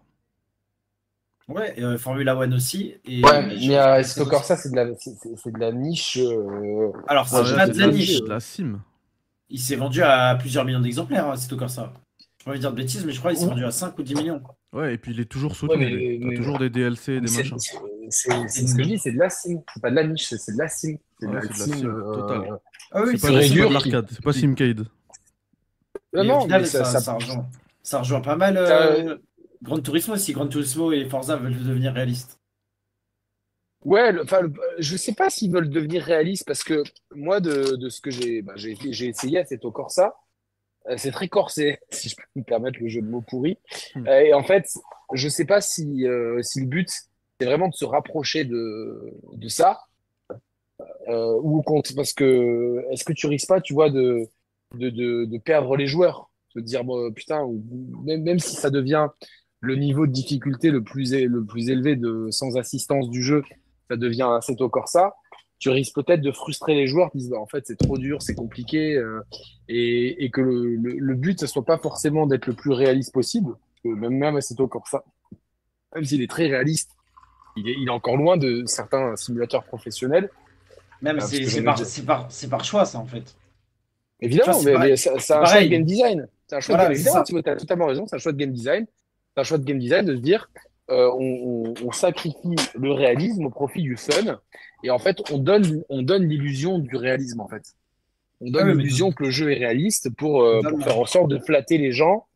Ouais, Formula One aussi, et Ouais, bah, mais ça est-ce que aussi. ça, c'est de la niche. Alors, Moi, Ah c'est ouais, pas j'étais de la c'est bloqué. niche. de la sim. Il s'est vendu à plusieurs millions d'exemplaires, hein, c'est tout comme ça. Je peux pas dire de bêtises, mais je crois qu'il s'est vendu à 5 ou 10 millions. Ouais, et puis il est toujours Ouais, soutenu, lui. T'as toujours des DLC, des machins. c'est ce que je dis, c'est de la sim. C'est pas de la niche, c'est de la sim. C'est de Ouais, la c'est de la sim sim, total. Ah oui, C'est c'est pas, de la pure et c'est pas sim. de dure l'arcade, c'est pas qui- Simcade. Non, Mais au non, mais final, ça rejoint pas mal ça- Gran Turismo, si Gran Turismo et Forza veulent devenir réalistes. ouais, je sais pas s'ils veulent devenir réalistes parce que moi, de ce que j'ai essayé à cette au Corsa, c'est très corsé, si je peux me permettre le jeu de mots pourri. Hmm. Et en fait, je sais pas si le but, c'est vraiment de se rapprocher de ça, ou au compte, parce que est-ce que tu risques pas, tu vois, de perdre les joueurs? De dire, bon, putain, même si ça devient le niveau de difficulté le plus élevé sans assistance du jeu, ça devient un Assetto Corsa, tu risques peut-être de frustrer les joueurs qui disent, bah, en fait, c'est trop dur, c'est compliqué, et que le but, ce soit pas forcément d'être le plus réaliste possible. Parce que même Assetto Corsa, même s'il est très réaliste, il est encore loin de certains simulateurs professionnels. Même Parce que c'est j'en ai déjà. c'est par choix, ça, en fait. Tu vois, Évidemment, mais c'est c'est un choix de pareil. game design. C'est un choix de game. Voilà, c'est Évidemment, ça. tu as totalement raison. C'est un choix de game design. C'est un choix de game design de se dire, on sacrifie le réalisme au profit du fun. Et en fait, on donne l'illusion du réalisme, en fait. On Ah donne oui, mais l'illusion que le jeu est réaliste pour totalement. faire en sorte de flatter les gens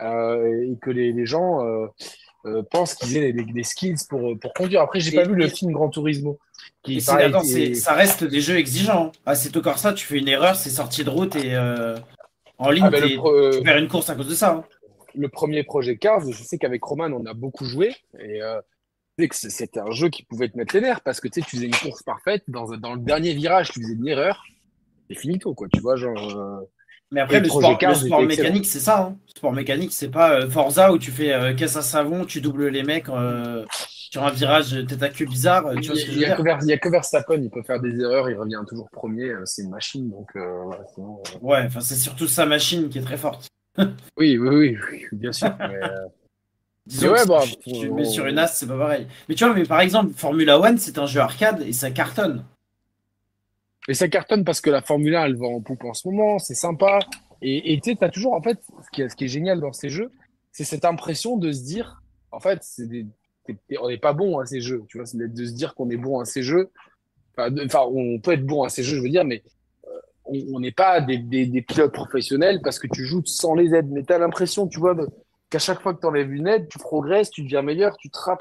et que les gens pensent qu'ils aient des skills pour conduire. Après, j'ai pas vu Et, le et, film Gran Turismo, et qui c'est, pareil attends, était. ça reste des jeux exigeants, hein. Ah, c'est encore ça, tu fais une erreur, c'est sorti de route et en Ah ligne, ben tu perds une course à cause de ça, hein. le premier projet Cars, je sais qu'avec Roman, on a beaucoup joué. Et sais que c'était un jeu qui pouvait te mettre les nerfs parce que tu sais, tu faisais une course parfaite, dans le dernier virage, tu faisais une erreur, c'est finito, quoi. Tu vois, genre. Mais Et après, Project le Cars sport était excellent. mécanique, c'est ça. Hein. Le sport mécanique, c'est pas Forza où tu fais caisse à savon, tu doubles les mecs sur un virage tête à queue bizarre. Tu vois ce que je veux dire? Il y a que Verstappen, il peut faire des erreurs, il revient toujours premier, c'est une machine, donc voilà, sinon, Ouais, enfin, c'est surtout sa machine qui est très forte. oui, bien sûr. Mais Disons que ouais, si bon, tu le mets sur une as, c'est pas pareil. Mais tu vois, mais par exemple, Formula One, c'est un jeu arcade et ça cartonne. et ça cartonne parce que la Formule 1, elle va en poupe en ce moment, c'est sympa. Et tu sais, t'as toujours, en fait, ce qui est génial dans ces jeux, c'est cette impression de se dire, en fait, on n'est pas bon à ces jeux, tu vois, c'est de se dire qu'on est bon à ces jeux. Enfin, on peut être bon à ces jeux, je veux dire, mais on n'est pas des pilotes professionnels parce que tu joues sans les aides. Mais tu as l'impression, tu vois, qu'à chaque fois que tu enlèves une aide, tu progresses, tu deviens meilleur,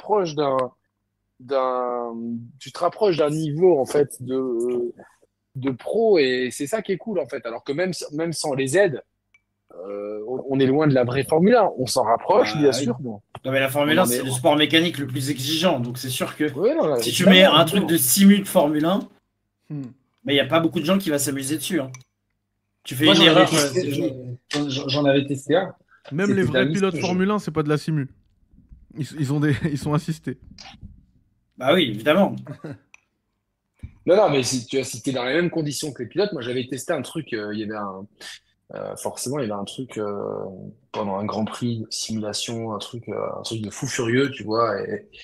d'un, tu te rapproches d'un niveau, en fait, de pro. Et c'est ça qui est cool, en fait. Alors que même sans les aides, on est loin de la vraie Formule 1. On s'en rapproche, bien Bah oui. sûr. Bon, Non, mais la on Formule 1, en est. c'est le sport mécanique le plus exigeant. Donc c'est sûr que Oui, non, si tu mets évidemment, un truc évidemment. de simu de Formule 1, Hmm. il n'y a pas beaucoup de gens qui vont s'amuser dessus. Hein. Tu fais Moi, une j'en avais erreur, c'est testé, fini. j'en avais testé un. Même les C'était un vrais pilotes mystère. Formule 1, c'est pas de la simu. Ils sont assistés. Bah oui, évidemment. Non, mais si tu as cité dans les mêmes conditions que les pilotes, moi j'avais testé un truc, forcément, il y avait un truc pendant un Grand Prix de simulation, un truc de fou furieux, tu vois,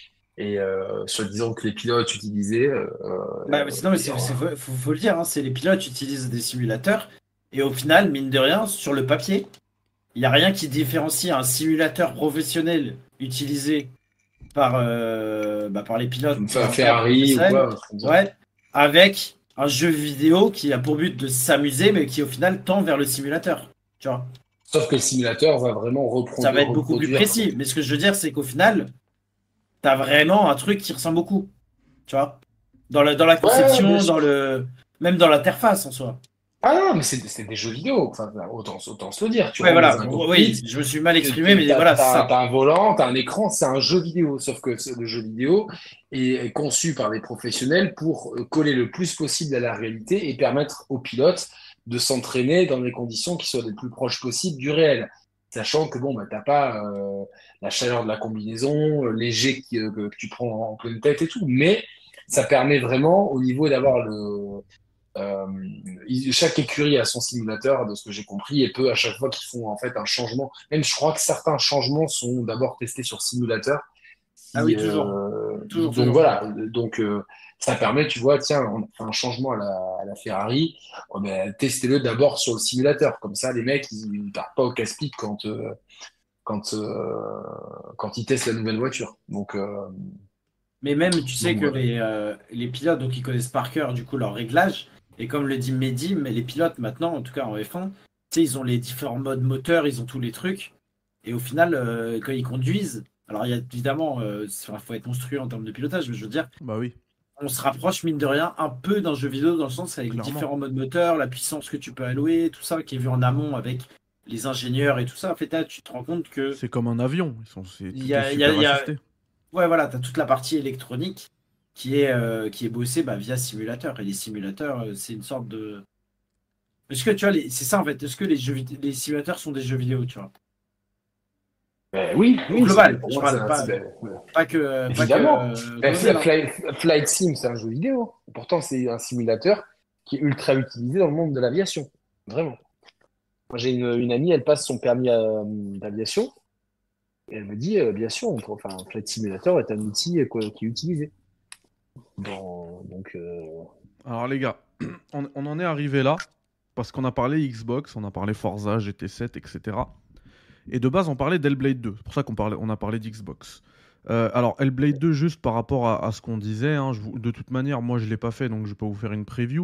et soi-disant que les pilotes utilisaient. Bah, sinon, mais faut le dire, hein, c'est les pilotes utilisent des simulateurs. Et au final, mine de rien, sur le papier, il n'y a rien qui différencie un simulateur professionnel utilisé par les pilotes Enfin, dans un cadre Ferrari ou professionnel, quoi, comme ça. ouais, avec un jeu vidéo qui a pour but de s'amuser, mais qui au final tend vers le simulateur. Tu vois, Sauf que le simulateur va vraiment ça va être beaucoup plus reproduire. précis. Mais ce que je veux dire, c'est qu'au final, t'as vraiment un truc qui ressemble beaucoup. Tu vois, dans la Ouais, bien conception, sûr. même dans l'interface en soi. Ah non, mais c'est des jeux vidéo. Enfin, autant se le dire. Tu Ouais, rentres dans voilà. un Oui, cockpit, je me suis mal exprimé, mais voilà, c'est ça. t'as un volant, t'as un écran, c'est un jeu vidéo. Sauf que le jeu vidéo est conçu par des professionnels pour coller le plus possible à la réalité et permettre aux pilotes de s'entraîner dans des conditions qui soient les plus proches possibles du réel. Sachant que bon, bah, t'as pas la chaleur de la combinaison, les jets que tu prends en pleine tête et tout, mais ça permet vraiment au niveau d'avoir euh, chaque écurie a son simulateur, de ce que j'ai compris, et peut à chaque fois qu'ils font en fait un changement. Même je crois que certains changements sont d'abord testés sur simulateur. Ah oui, toujours. Toujours, Donc toujours. voilà, ça permet, tu vois, tiens, on fait un changement à la Ferrari, oh, ben, testez-le d'abord sur le simulateur. Comme ça, les mecs, ils ne partent pas au casse-pipe quand, euh, quand ils testent la nouvelle voiture. Mais même, tu sais Donc que voilà. les pilotes, donc ils connaissent par cœur du coup leur réglage. Et comme le dit Mehdi, mais les pilotes maintenant, en tout cas en F1, tu sais, ils ont les différents modes moteurs, ils ont tous les trucs. Et au final, quand ils conduisent, alors il y a évidemment, faut être monstrueux en termes de pilotage, mais je veux dire, Bah oui, on se rapproche mine de rien un peu d'un jeu vidéo dans le sens avec les clairement. différents modes moteurs, la puissance que tu peux allouer, tout ça qui est vu en amont avec les ingénieurs et tout ça. En fait, là, tu te rends compte que C'est comme un avion. il y Tout est a, il y a- super il y a- assisté. ouais, voilà, tu as toute la partie électronique qui est bossée via simulateur. Et les simulateurs, c'est une sorte de. Est-ce que tu vois, c'est ça en fait, est-ce que les simulateurs sont des jeux vidéo, tu vois? Ben oui, Au oui, global, pour je moi, parle pas, pas que évidemment. Ben, Google, hein. Flight Sim, c'est un jeu vidéo. Pourtant, c'est un simulateur qui est ultra utilisé dans le monde de l'aviation. Vraiment. Moi, j'ai une amie, elle passe son permis d'aviation et elle me dit, bien sûr, enfin, Flight Simulator est un outil qui est utilisé. Donc, Alors les gars, on en est arrivé là parce qu'on a parlé Xbox, on a parlé Forza, GT7, etc. Et de base, on parlait d'Hellblade 2. C'est pour ça on a parlé d'Xbox. Alors, Hellblade 2, juste par rapport à ce qu'on disait, hein, de toute manière, moi, je ne l'ai pas fait, donc je vais pas vous faire une preview.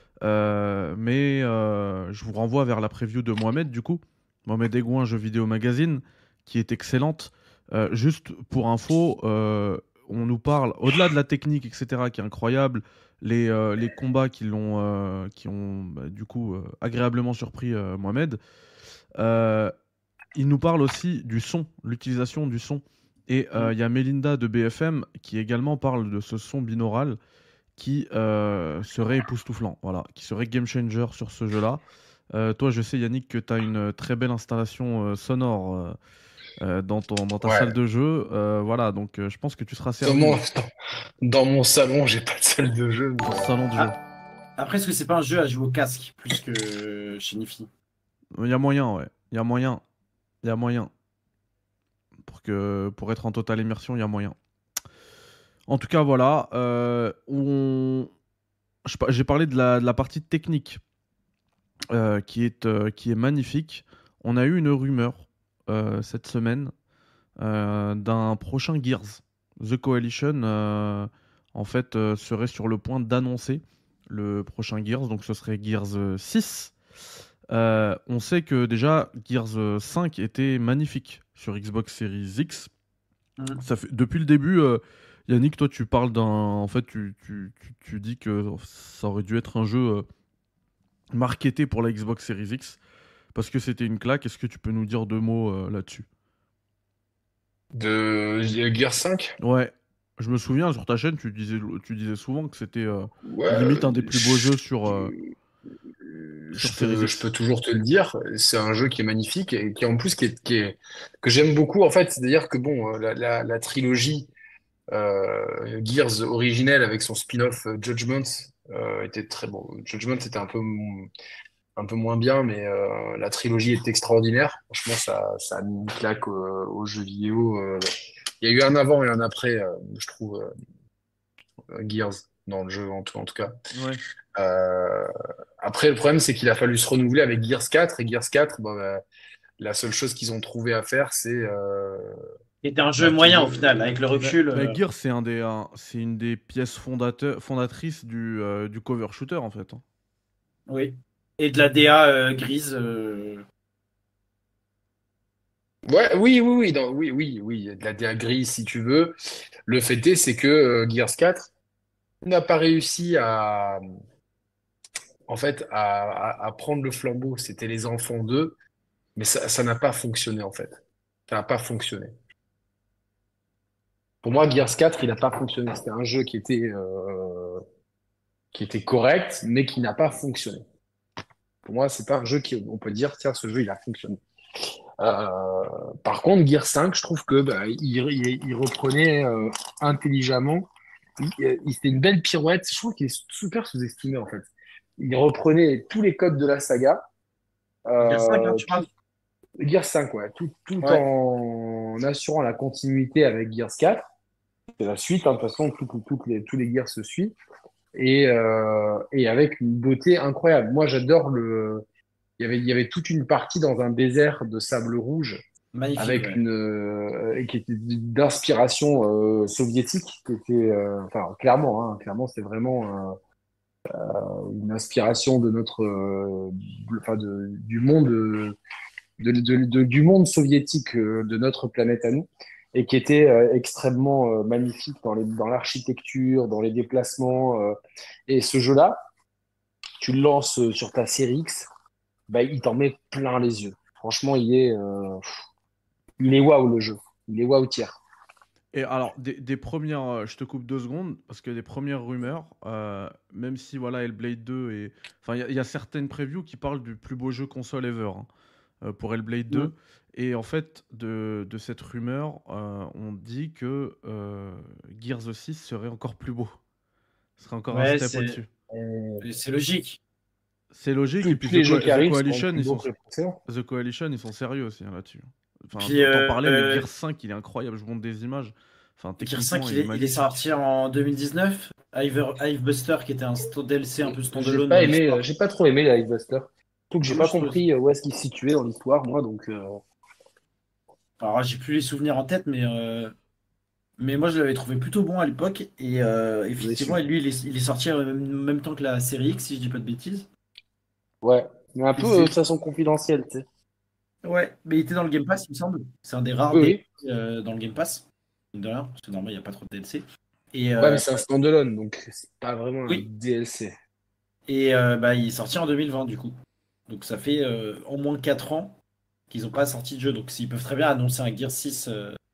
Mais je vous renvoie vers la preview de Mohamed, du coup. Mohamed Egouin, Jeux Vidéo Magazine, qui est excellente. Juste pour info, on nous parle, au-delà de la technique, etc., qui est incroyable, les combats qui ont du coup, agréablement surpris Mohamed. Euh, il nous parle aussi du son, l'utilisation du son. Et il y a Melinda de BFM qui également parle de ce son binaural qui serait époustouflant, voilà, qui serait game changer sur ce jeu-là. Toi, je sais, Yannick, que tu as une très belle installation sonore dans ta Ouais. salle de jeu. Voilà, donc je pense que tu seras Dans servi mon, dans mon salon, j'ai pas de salle de jeu. dans ce salon de jeu. Après, est-ce que c'est pas un jeu à jouer au casque plus que chez Nifi? Il y a moyen, ouais. Il y a moyen. Il y a moyen. Pour être en totale immersion, il y a moyen. En tout cas, voilà. J'ai parlé de la partie technique qui est magnifique. On a eu une rumeur cette semaine d'un prochain Gears. The Coalition, en fait, serait sur le point d'annoncer le prochain Gears. Donc, ce serait Gears 6. On sait que déjà Gears 5 était magnifique sur Xbox Series X. Ça fait, depuis le début, Yannick, toi tu parles d'un. En fait, tu dis que ça aurait dû être un jeu marketé pour la Xbox Series X parce que c'était une claque. Est-ce que tu peux nous dire 2 mots là-dessus? De Gear 5? Ouais, je me souviens sur ta chaîne, tu disais souvent que c'était Ouais, limite un des plus beaux jeux sur Series je X. peux toujours te le dire. C'est un jeu qui est magnifique et qui en plus que j'aime beaucoup en fait. C'est-à-dire que bon, la trilogie Gears originelle avec son spin-off Judgment était très bon. Judgment c'était un peu moins bien, mais la trilogie est extraordinaire. Franchement, ça a mis une claque aux jeux vidéo. Il y a eu un avant et un après, je trouve, Gears dans le jeu en tout cas. Ouais. Euh, Après, le problème, c'est qu'il a fallu se renouveler avec Gears 4. Et Gears 4, la seule chose qu'ils ont trouvé à faire, c'est C'était un jeu moyen au toujours- final, avec le recul. Gears, c'est une des pièces fondatrices du cover shooter en fait, hein. Oui. Et de la DA grise. Ouais, oui, oui, il y a de la DA grise si tu veux. Le fait est, c'est que Gears 4 n'a pas réussi en fait, à prendre le flambeau. C'était les enfants d'eux, mais ça n'a pas fonctionné en fait. Ça n'a pas fonctionné. Pour moi, Gears 4, il n'a pas fonctionné. C'était un jeu qui était correct, mais qui n'a pas fonctionné. Pour moi, c'est pas un jeu qui, on peut dire, tiens, ce jeu, il a fonctionné. Par contre, Gears 5, je trouve que il reprenait intelligemment. C'était une belle pirouette. Je trouve qu'il est super sous-estimé en fait. Il reprenait tous les codes de la saga. Gears 5, Euh, tu parles? Gears 5, ouais, tout Ouais. en assurant la continuité avec Gears 4. C'est la suite, hein, de toute façon, tous les Gears se suivent. Et avec une beauté incroyable. Moi, j'adore il y avait toute une partie dans un désert de sable rouge Magnifique. avec Ouais. qui était d'inspiration soviétique, qui était, enfin, clairement, c'est vraiment une inspiration de notre, enfin, du monde, du monde soviétique de notre planète à nous, et qui était extrêmement magnifique dans l'architecture, dans les déplacements. Et ce jeu-là, tu le lances sur ta série X, bah, il t'en met plein les yeux. Franchement, il est waouh le jeu. Il est waouh tiers. Et alors, des premières, je te coupe 2 secondes, parce que des premières rumeurs, même si voilà, Hellblade 2 et. Enfin, il y a certaines previews qui parlent du plus beau jeu console ever hein, pour Hellblade 2. Mm. Et en fait, de cette rumeur, on dit que Gears 6 serait encore plus beau. Ce serait encore un Ouais, step au-dessus. c'est logique. C'est logique, et puis Tous les jeux qui The arrivent Coalition, seront plus beaux que le précédent. The Coalition, ils sont sérieux aussi hein, là-dessus. Enfin, Puis, t'en parlais, mais Gears 5, il est incroyable. Je vous montre des images. Enfin, Gears techniquement, 5, il est il est magnifique. sorti en 2019. Hivebuster, qui était un DLC un peu J'ai standalone pas dans aimé, l'histoire. j'ai pas trop aimé la Buster. Surtout que j'ai Moi, pas je trouve- compris où est-ce qu'il se situait dans l'histoire, moi, donc. Alors, j'ai plus les souvenirs en tête, mais moi, je l'avais trouvé plutôt bon à l'époque. Et effectivement, Déçu. lui, il est sorti en même temps que la série X, si je dis pas de bêtises. Ouais, mais un Et peu c'est- de façon confidentielle, tu sais. Ouais, mais il était dans le Game Pass, il me semble. C'est un des rares Oui, DLC oui. dans le Game Pass. Mine de rien, parce que normalement, il n'y a pas trop de DLC. Et, Ouais, mais c'est un standalone, donc c'est pas vraiment un oui. DLC. Et bah, il est sorti en 2020, du coup. Donc ça fait au moins 4 ans qu'ils n'ont pas sorti de jeu. Donc ils peuvent très bien annoncer un Gear 6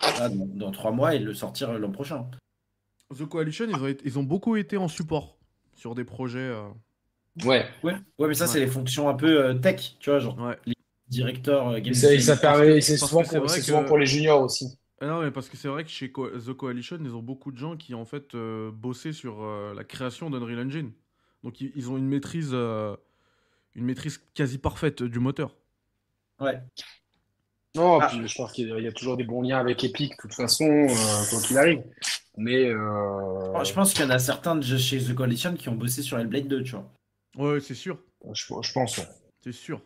là, dans 3 mois et le sortir l'an prochain. The Coalition, ils ont beaucoup été en support sur des projets. Ouais. Ouais, mais ça, Ouais. c'est les fonctions un peu tech, tu vois, genre Ouais. les directeurs game Et ça design. permet, c'est parce souvent, que c'est vrai souvent que- pour les juniors aussi. Ah non, mais parce que c'est vrai que chez The Coalition, ils ont beaucoup de gens qui en fait bossé sur la création d'Unreal Engine. Donc ils ont une maîtrise quasi parfaite du moteur. Ouais. Non, Ah. puis je pense qu'il y a toujours des bons liens avec Epic, de toute façon, quoi qu'il arrive. Mais Je pense qu'il y en a certains de chez The Coalition qui ont bossé sur Hellblade 2, tu vois. Ouais, c'est sûr, je pense. Ouais. c'est sûr.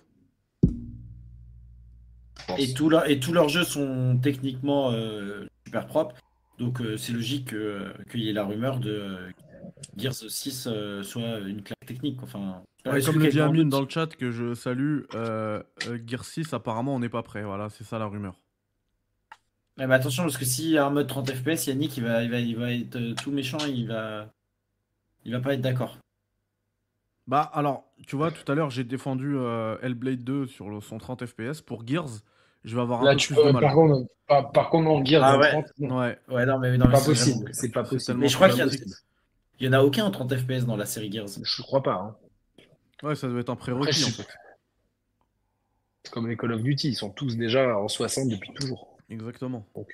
Je pense. Et tous leurs jeux sont techniquement super propres. Donc c'est logique qu'il y ait la rumeur de Gears 6 soit une claque technique. Enfin, Ouais, est-ce comme que le dit quelqu'un en Amine doute dans le chat que je salue, Gear 6 apparemment on n'est pas prêt. Voilà, c'est ça la rumeur. Mais attention, parce que s'il y a un mode 30 FPS, Yannick il va être tout méchant, il va pas être d'accord. Bah alors, tu vois, tout à l'heure j'ai défendu Hellblade 2 sur son 30 FPS. Pour Gears, je vais avoir un Là, peu tu plus de peux, mal. par contre, en Gears Ah en ouais. 30, non. Ouais, Ouais, non, mais Pas c'est possible. vraiment- C'est pas c'est possible. tellement Mais je crois qu'il y a- problématique. Il y en a aucun en 30 FPS dans la série Gears. Je crois pas. Hein. Ouais, ça doit être un Après, prérequis je en sais fait. C'est comme les Call of Duty, ils sont tous déjà en 60 depuis toujours. Exactement. Donc,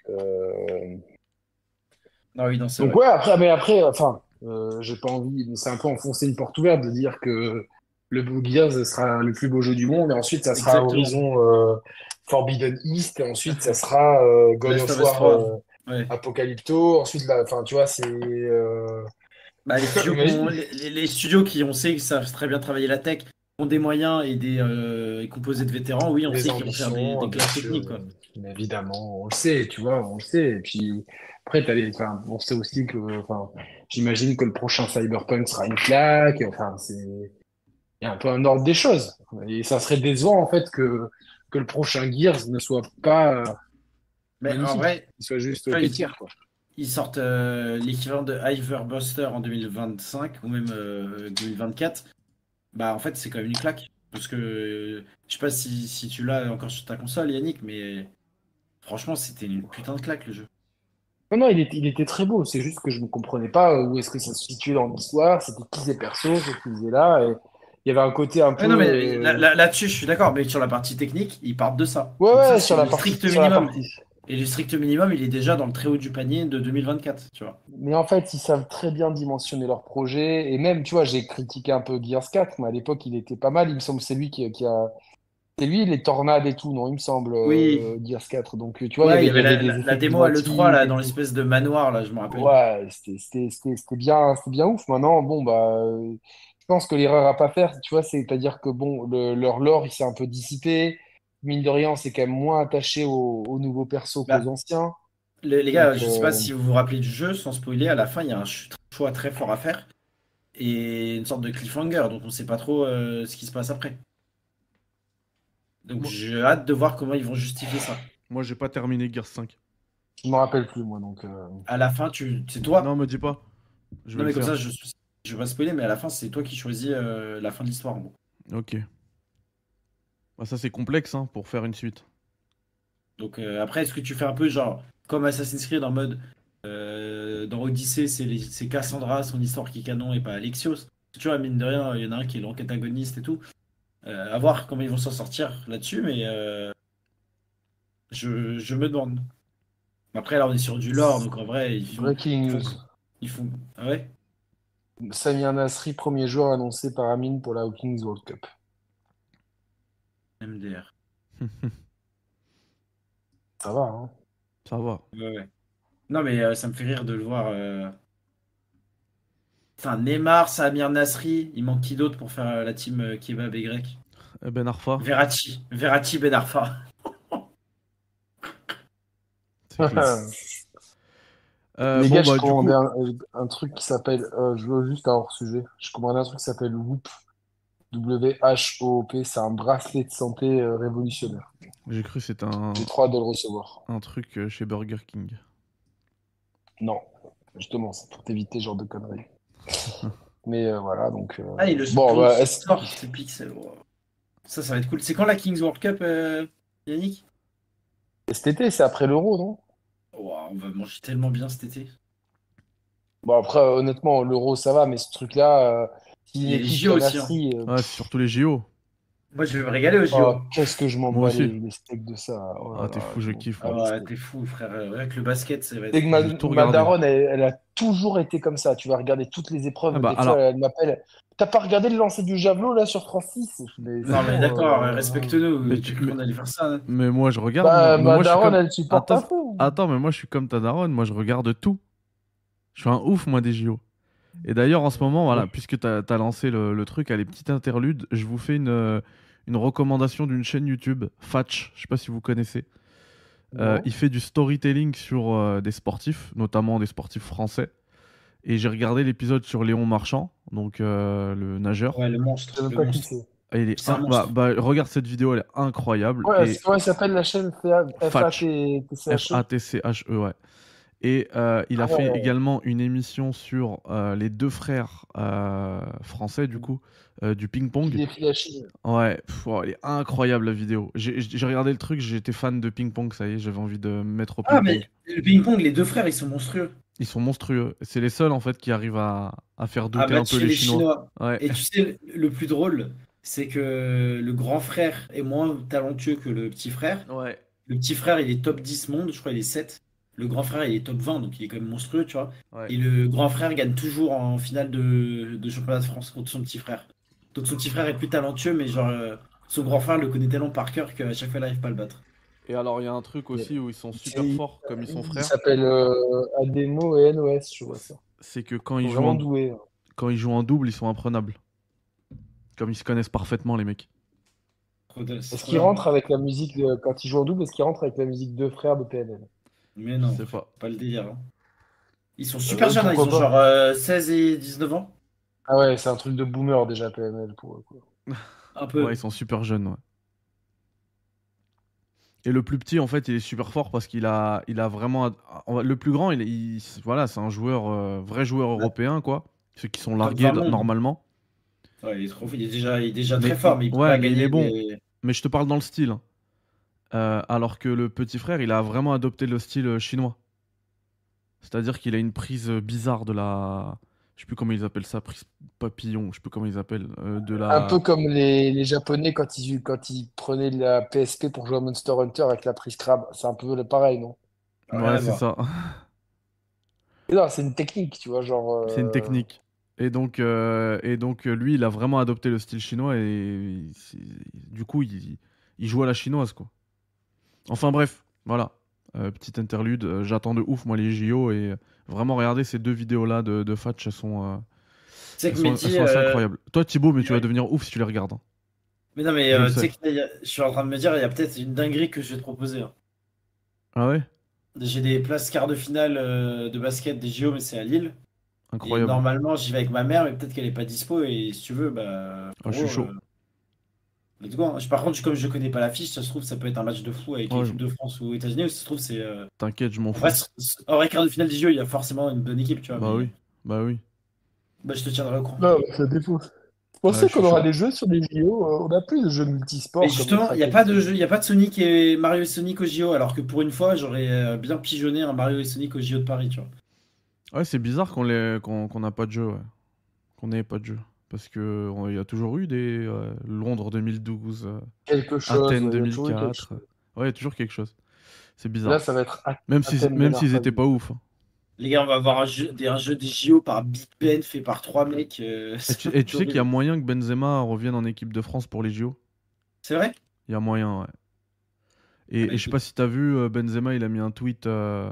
Ah oui, non, c'est Donc vrai. ouais, mais après, enfin, j'ai pas envie, c'est un peu enfoncer une porte ouverte de dire que le beau Gears sera le plus beau jeu du monde, et ensuite ça sera Exactement. Horizon Forbidden East, et ensuite ça sera God Last of of Us War 3. Ouais. Apocalypto, ensuite là, enfin tu vois, c'est Bah, les studios, imagine. les studios qui on sait qu'ils savent très bien travailler la tech, ont des moyens et des composés de vétérans, oui, on Les sait qu'ils vont faire des ambitions, bien classes sûr, techniques, quoi. mais évidemment, on le sait, tu vois, on le sait. Et puis après, enfin, on sait aussi que, enfin, j'imagine que le prochain Cyberpunk sera une claque. Enfin, il y a un peu un ordre des choses. Et ça serait décevant en fait que le prochain Gears ne soit pas Mais en magnifique, vrai, qu'il soit juste tu vois, pétière, quoi. ils sortent l'équivalent de Hyverbuster en 2025 ou même 2024. Bah, en fait, c'est quand même une claque. Parce que je sais pas si tu l'as encore sur ta console, Yannick, mais franchement, c'était une putain de claque le jeu. Non, non, il était très beau. C'est juste que je ne comprenais pas où est-ce que ça se situait dans l'histoire. C'était qui ces persos, ce qu'ils faisaient là. Et il y avait un côté un peu. Non, mais là-dessus, je suis d'accord, mais sur la partie technique, ils partent de ça. Ouais, Donc ça, ouais, c'est le strict sur la minimum. partie. Et le strict minimum, il est déjà dans le très haut du panier de 2024, tu vois. Mais en fait, ils savent très bien dimensionner leur projet. Et même, tu vois, j'ai critiqué un peu Gears 4, mais à l'époque, il était pas mal. Il me semble que c'est lui qui a. C'est lui, les tornades et tout, non, il me semble, Oui, Gears 4. Donc, tu vois, ouais, il y il y avait avait des la effets démo à l'E3, climatiques là, et dans tout. l'espèce de manoir, là, je me rappelle. Ouais, c'était bien ouf. Maintenant, bon, bah, je pense que l'erreur à pas faire, tu vois, c'est-à-dire que bon, leur lore, il s'est un peu dissipé. Mine de rien, c'est quand même moins attaché aux nouveaux persos qu'aux Bah, anciens. les Donc, gars, je sais pas si vous vous rappelez du jeu, sans spoiler, à la fin, il y a un choix très fort à faire et une sorte de cliffhanger, donc on sait pas trop ce qui se passe après. Donc Moi, j'ai hâte de voir comment ils vont justifier ça. moi, j'ai pas terminé Gears 5. je me rappelle plus, moi. Donc, À la fin, c'est toi. Non, me dis pas. Je vais Non, le mais comme faire. ça, je vais pas spoiler, mais à la fin, c'est toi qui choisis la fin de l'histoire, en gros. Ok. Bah, ça c'est complexe hein, pour faire une suite. Donc après, est-ce que tu fais un peu genre comme Assassin's Creed en mode dans Odyssey, c'est Cassandra, son histoire qui est canon et pas Alexios. Tu vois, mine de rien, il y en a un qui est l'antagoniste et tout. À voir comment ils vont s'en sortir là-dessus, mais je me demande. Après, là, on est sur du lore, donc en vrai, breaking news. ils font... Ah ouais? Samir Nasri, premier joueur annoncé par Amine pour la Kings World Cup. MDR. Ça va, hein? Ça va. Ouais. Non, mais ça me fait rire de le voir. Enfin, Neymar, Samir Nasri, il manque qui d'autre pour faire la team Kebab et Grec? Ben Arfa. Verratti, Ben Arfa. C'est clair. Les bon, gars, je bah, du commandais coup, un truc qui s'appelle, je veux juste un hors-sujet, je commandais un truc qui s'appelle Whoop, WHOOP, c'est un bracelet de santé révolutionnaire. j'ai cru que c'était J'ai trop hâte de le recevoir. un truc chez Burger King. Non, justement, c'est pour t'éviter ce genre de conneries. Mais voilà, donc... Ah, et le bon, bah, sort, c'est Pixel. Wow. Ça va être cool. C'est quand la Kings World Cup, Yannick? cet été, c'est après l'Euro, non? Ouah, on va manger tellement bien cet été. Bon, après, honnêtement, l'Euro, ça va, mais ce truc-là, si Il une y a les équipe JO aussi, hein. canasserie, Ouais, c'est surtout les JO. Moi, je vais me régaler aux oh, JO. qu'est-ce que je m'en Moi bats aussi. les steaks de ça. Oh Ah, là t'es là, fou, je je m'en kiffe, bats moi. Ah les ouais, steaks. t'es fou, frère. Avec le basket, ça va C'est être. que J'ai tout ma regardé. daronne, elle a toujours été comme ça. Tu vas regarder toutes les épreuves. Ah bah Des fois, alors, elle m'appelle. T'as pas regardé le lancer du javelot là sur France 6? Mais c'est Non, mais bon. d'accord, mais, respecte-nous. T'as tu- cru mais, qu'on allait faire ça, hein. mais moi je regarde, Bah, mais ma moi je suis daronne, comme. elle supporte Attends, un peu. attends, mais moi je suis comme ta daronne, moi je regarde tout. Je suis un ouf, moi, des JO. Et d'ailleurs, en ce moment, voilà, puisque t'as lancé le truc, à les petites interludes, je vous fais une recommandation d'une chaîne YouTube, Fatch, je sais pas si vous connaissez. Non. Il fait du storytelling sur des sportifs, notamment des sportifs français. Et j'ai regardé l'épisode sur Léon Marchand, donc le nageur. Ouais, le Je sais monstre. même Le pas qui monstre. c'est. Et il est C'est un monstre. regarde cette vidéo, elle est incroyable. Ouais, Et comment elle s'appelle la chaîne Fatch, FATCHE? Fatche, ouais. Et il Ah a fait ouais. également une émission sur les deux frères français, du coup, du Qui ping-pong. défie la Chine. Ouais, elle est incroyable la vidéo. J'ai regardé le truc, j'étais fan de ping-pong, ça y est, j'avais envie de me mettre au Ah, ping-pong. mais le ping-pong, les deux frères, ils sont monstrueux. Ils sont monstrueux. C'est les seuls en fait qui arrivent à faire À douter un peu matcher les les Chinois. Chinois. Ouais, Et tu sais, le plus drôle, c'est que le grand frère est moins talentueux que le petit frère. ouais, Le petit frère, il est top 10 monde, je crois, il est 7. Le grand frère, il est top 20, donc il est quand même monstrueux, tu vois. ouais. Et le grand frère gagne toujours en finale de championnat de France contre son petit frère. Donc son petit frère est plus talentueux, mais genre, son grand frère le connaît tellement par cœur qu'à chaque fois, il n'arrive pas à le battre. Et alors, il y a un truc aussi où ils sont super forts, comme ils sont Il frères, s'appelle Ademo et NOS, je vois ça. c'est que quand Ils ils sont jouent vraiment en, doués. quand ils jouent en double, ils sont imprenables. Comme ils se connaissent parfaitement, les mecs. C'est Est-ce trop qu'ils bien. rentrent avec la musique, quand ils jouent en double, est-ce qu'ils rentrent avec la musique Deux Frères de PNL? Mais Je non, sais pas. pas le délire, hein. Ils sont super jeunes, hein. Ils Pourquoi ont pas? genre 16 et 19 ans. Ah ouais, c'est un truc de boomer déjà, PNL, pour le coup. Un Ouais, ils peu. sont super jeunes, ouais. Et le plus petit, en fait, il est super fort parce qu'il a vraiment. Le plus grand, voilà, c'est un joueur, vrai joueur européen, quoi. Ceux qui sont Top largués 20 monde. normalement. Ouais, il est déjà très Mais fort, mais il peut ouais, pas mais il est gagner bon. des. Mais je te parle dans le style, hein. Alors que le petit frère, il a vraiment adopté le style chinois. C'est-à-dire qu'il a une prise bizarre de la. Je sais plus comment ils appellent ça, prise papillon, je sais plus comment ils appellent. De Un peu la. comme les Japonais quand ils prenaient de la PSP pour jouer à Monster Hunter avec la prise crabe. C'est un peu pareil, non? Rien Ouais, à c'est voir. ça. Et non, c'est une technique, tu vois, genre. C'est une technique. Et donc, lui, il a vraiment adopté le style chinois et du coup, il joue à la chinoise, quoi. Enfin bref, voilà. Petite interlude. J'attends de ouf, moi, les JO et vraiment, regardez ces deux vidéos-là de Fatch, Tu sais elles que sont, elles Mehdi. sont assez incroyables. Toi, Thibaut, mais tu vas Ouais. devenir ouf si tu les regardes, hein. Mais non, mais Je le tu sais sais. que là, je suis en train de me dire, il y a peut-être une dinguerie que je vais te proposer, hein. Ah ouais? J'ai des places quart de finale de basket des JO, mais c'est à Lille. Et Incroyable. normalement, j'y vais avec ma mère, mais peut-être qu'elle est pas dispo. Et si tu veux, bah, Ah, je suis frérot, chaud. let's go, hein. Par contre, comme je connais pas la fiche, ça se trouve, ça peut être un match de fou avec Ouais, l'équipe de France ou États-Unis. Ou ça se trouve, c'est. t'inquiète, je m'en En vrai, fous. en vrai, quart de finale des JO, il y a forcément une bonne équipe, tu vois. Bah Mais oui. Bah oui. bah, je te tiendrai au courant. Non, ça défonce. Vous Ouais, pensez je suis qu'on aura chaud. des jeux sur les JO? On n'a plus de jeux Mais multisports comme le justement, il track n'y a and pas de field. jeu, il y a pas de Sonic et Mario et Sonic au JO, alors que pour une fois, j'aurais bien pigeonné un Mario et Sonic au JO de Paris, tu vois. Ouais, c'est bizarre qu'on n'a pas de jeu, ouais. Qu'on n'ait pas de jeu. Parce que il y a toujours eu des Londres 2012, Quelque chose, Athènes ouais, il y a toujours eu quelque 2004. chose. Ouais, il y a toujours quelque chose. C'est Là, bizarre. ça va être Même Athènes même s'ils étaient Benarfani. pas ouf, hein. Les gars, on va avoir un jeu des JO par Big Ben fait par trois mecs. Et Ça tu, va et être tu sais qu'il y a horrible. moyen que Benzema revienne en équipe de France pour les JO? C'est vrai? Il y a moyen, ouais. Ah Et, bah et je sais pas écoute. si t'as vu, Benzema, il a mis un tweet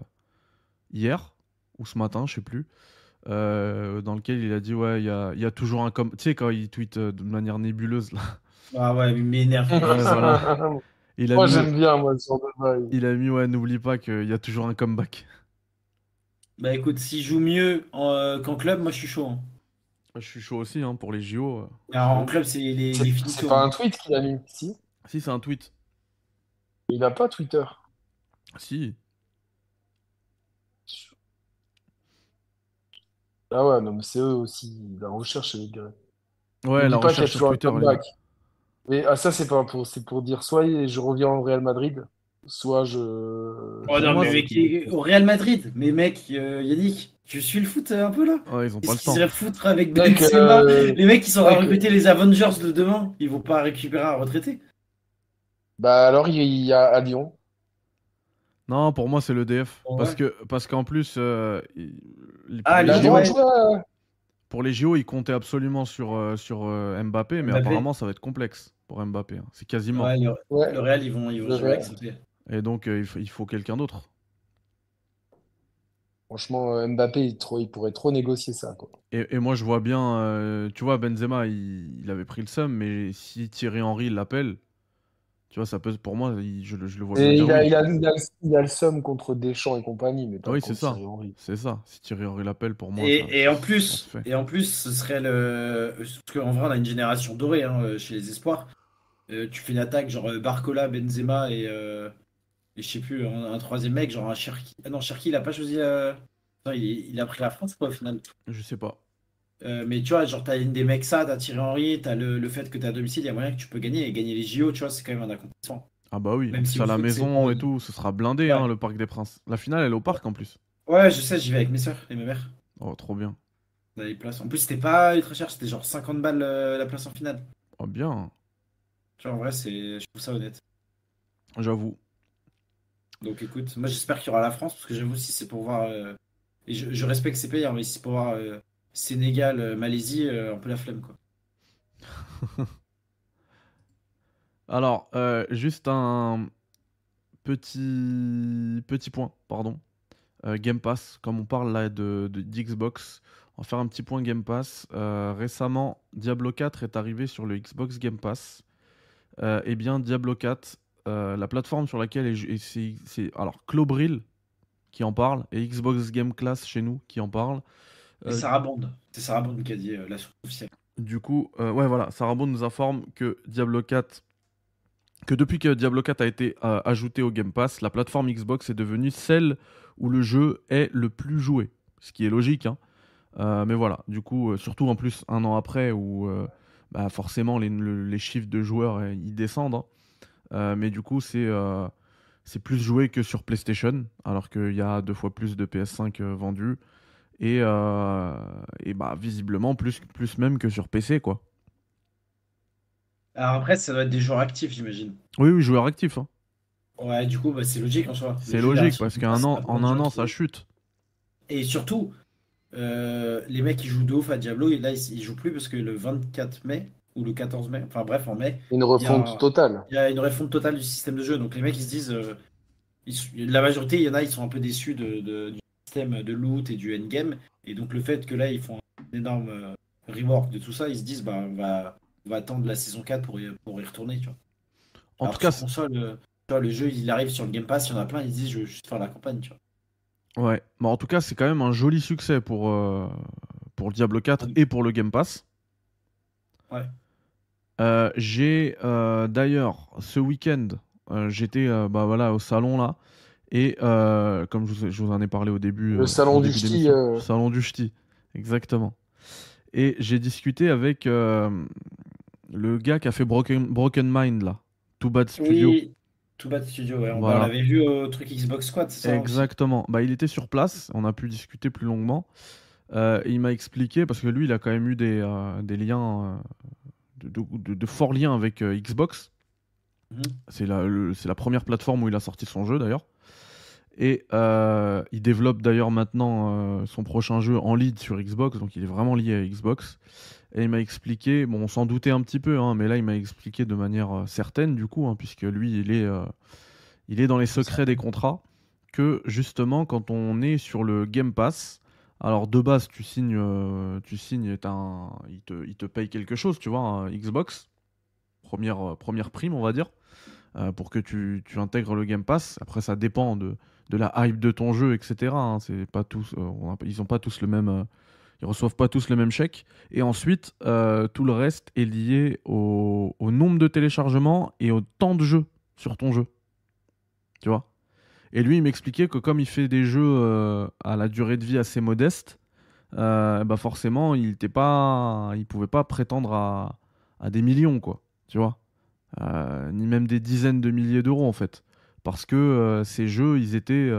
hier, ou ce matin, je sais plus, dans lequel il a dit, ouais, il y a toujours un comme. Tu sais, quand il tweet de manière nébuleuse, là. Ah ouais, il m'énerve. Ouais, voilà. Il a Moi, mis, j'aime bien, moi, ce genre de bail. il a mis, ouais, n'oublie pas qu'il y a toujours un comeback. Bah écoute, s'il joue mieux qu'en club, moi je suis chaud, hein. Je suis chaud aussi, hein, pour les JO, je Alors, suis de en ouf. club, c'est les C'est finito, pas un hein. tweet qu'il a mis, si? Si, c'est un tweet. Il a pas Twitter. Si. Ah ouais, non, mais c'est eux aussi, la recherche, les gars. Ouais, la N'oublie pas qu'il y a recherche sur toujours un Twitter, les gars. comeback. Mais ça, c'est pour dire soit je reviens au Real Madrid, soit je. Oh Pour non, moi, mais mec, au Real Madrid. Mais mec, Yannick, tu suis le foot un peu là? Ouais, ils ont pas Qu'est-ce le qu'ils temps. iraient foutre avec Mec, Benzema? Les mecs qui sont à mec, recruter les Avengers de demain, ils vont pas récupérer un retraité. bah alors il y a à Lyon. Non, pour moi, c'est l'EDF. Ouais. Parce qu'en plus, Ah, les Bah, Lyon, JO, ouais. pour les JO, ils comptaient absolument sur Mbappé, mais Mbappé. apparemment, ça va être complexe pour Mbappé, hein. C'est quasi mort. Ouais, Ouais, le Real, ils vont le jamais Real. accepter. Et donc, il faut quelqu'un d'autre. Franchement, Mbappé, il pourrait trop négocier ça, quoi. Et moi, je vois bien, tu vois, Benzema, il avait pris le seum, mais si Thierry Henry l'appelle, tu vois, ça peut, pour moi, je le vois bien Et dire oui. il a le seum contre Deschamps et compagnie, mais pas Oui, c'est contre ça. Thierry Henry. C'est ça. Si Thierry Henry l'appelle, pour moi, Et en ça se plus, fait. ce serait le. Parce qu'en vrai, on a une génération dorée hein, chez les espoirs. Tu fais une attaque genre Barcola, Benzema et je sais plus, un troisième mec, genre un Cherki. Ah non, Cherki, il a pas choisi. Non, il a pris la France, quoi, au final. Je sais pas. Mais tu vois, genre, t'as une des mecs ça, t'as Thierry Henry, t'as le fait que t'es à domicile, il y a moyen que tu peux gagner. Et gagner les JO, tu vois, c'est quand même un accomplissement. Ah bah oui, en Même si plus au à la foot, c'est maison bon. et tout, ce sera blindé, Ouais. hein, le Parc des Princes. La finale, elle est au parc en plus. Ouais, je sais, j'y vais avec mes soeurs et mes mères. Oh, trop bien. On a les places. En plus, c'était pas ultra cher, c'était genre 50 balles la place en finale. Oh, bien, Tu vois, en vrai, je trouve ça honnête. j'avoue. Donc écoute, moi j'espère qu'il y aura la France, parce que j'avoue, si c'est pour voir. Et je respecte ces pays, hein, mais si c'est pour voir Sénégal, Malaisie, un peu la flemme, quoi. Alors, juste un petit point, pardon. Game Pass, comme on parle là d'Xbox, on va faire un petit point Game Pass. Récemment, Diablo 4 est arrivé sur le Xbox Game Pass. Eh bien, Diablo 4, la plateforme sur laquelle c'est alors Clobril qui en parle et Xbox Game Class chez nous qui en parle. Et Sarah Bond. C'est Sarah Bond qui a dit la source officielle. Du coup, ouais, voilà, Sarah Bond nous informe que depuis que Diablo 4 a été ajouté au Game Pass, la plateforme Xbox est devenue celle où le jeu est le plus joué. Ce qui est logique, hein. Mais voilà, du coup, surtout en plus un an après où bah, forcément les chiffres de joueurs ils descendent, hein. Mais du coup, c'est plus joué que sur PlayStation, alors qu'il y a 2 fois plus de PS5 vendus. Et bah, visiblement, plus même que sur PC, quoi. Alors après, ça doit être des joueurs actifs, j'imagine. Oui, oui, joueur actif, hein. Ouais, du coup, bah, c'est logique en soi. Le C'est jeu, il arrive logique, sur parce Game Pass, qu'un t'as an, plein en de un gens an, qui- ça chute. Et surtout, les mecs qui jouent de ouf à Diablo, et là, ils jouent plus parce que le 24 mai, ou le 14 mai, enfin bref, en mai, Une il y refonte a, totale. il y a une refonte totale du système de jeu. Donc les mecs, ils se disent, la majorité, il y en a, ils sont un peu déçus du système de loot et du endgame. Et donc le fait que là, ils font un énorme rework de tout ça, ils se disent, bah, on va attendre la saison 4 pour y retourner, tu vois. En Alors tout que cas, sur console, tu vois, le jeu, il arrive sur le Game Pass, il y en a plein, ils se disent, je veux juste faire la campagne, tu vois. ouais. Bah, en tout cas, c'est quand même un joli succès pour Diablo 4 et pour le Game Pass. Ouais. J'ai d'ailleurs ce week-end, j'étais bah, voilà, au salon là. Et comme je vous en ai parlé au début, Le salon au du début ch'ti. d'émission, salon du ch'ti, exactement. Et j'ai discuté avec le gars qui a fait Broken Mind là, Too Bad Studio. Oui, Too Bad Studio, ouais. On Voilà, l'avait vu au truc Xbox Squad, c'est ça aussi. exactement. Bah, il était sur place, on a pu discuter plus longuement. Et il m'a expliqué, parce que lui, il a quand même eu des liens, de forts liens avec Xbox. Mhm. C'est la première plateforme où il a sorti son jeu d'ailleurs. Et il développe d'ailleurs maintenant son prochain jeu en lead sur Xbox, donc il est vraiment lié à Xbox. Et il m'a expliqué, bon on s'en doutait un petit peu, hein, mais là il m'a expliqué de manière certaine du coup, hein, puisque lui il est dans les secrets des contrats, que justement quand on est sur le Game Pass, alors de base tu signes, il te paye quelque chose, tu vois, un Xbox, première prime on va dire, pour que tu intègres le Game Pass. Après, ça dépend de la hype de ton jeu, etc., hein. C'est pas tous, ils ont pas tous le même, ils reçoivent pas tous le même chèque. Et ensuite, tout le reste est lié au nombre de téléchargements et au temps de jeu sur ton jeu. Tu vois? Et lui, il m'expliquait que comme il fait des jeux à la durée de vie assez modeste, bah forcément, il pouvait pas prétendre à des millions, quoi. Tu vois? Ni même des dizaines de milliers d'euros en fait. parce que ces jeux, ils étaient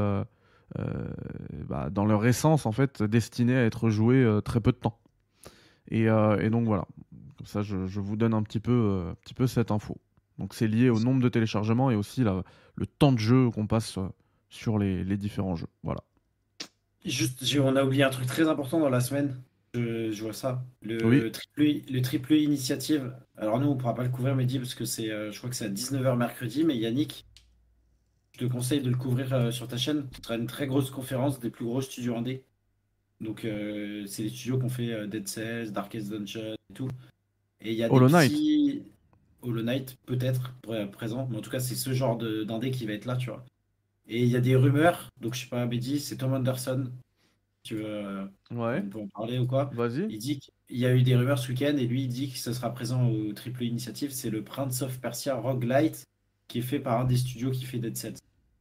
dans leur essence, en fait, destinés à être joués très peu de temps. Et donc voilà, comme ça je vous donne un petit peu cette info. Donc c'est lié au nombre de téléchargements et aussi le temps de jeu qu'on passe sur les différents jeux. Voilà. Juste, on a oublié un truc très important dans la semaine. Je vois ça. Oui. Le triple initiative. Alors nous, on pourra pas le couvrir, Mehdi, parce que je crois que c'est à 19h mercredi, mais Yannick, je te conseille de le couvrir sur ta chaîne. Ce sera une très grosse conférence des plus gros studios indés. Donc c'est les studios qui ont fait Dead Cells, Darkest Dungeon et tout. Et il y a des Hollow Knight. petits Hollow Knight, peut-être, présent, mais en tout cas, c'est ce genre d'indé qui va être là, tu vois. Et il y a des rumeurs, donc je sais pas, Mehdi, c'est Tom Anderson. Tu veux, Ouais, on peut en parler ou quoi? vas-y. Il dit qu'il y a eu des rumeurs ce week-end et lui, il dit que ce sera présent au triple initiative. C'est le Prince of Persia Roguelite qui est fait par un des studios qui fait Dead Cells.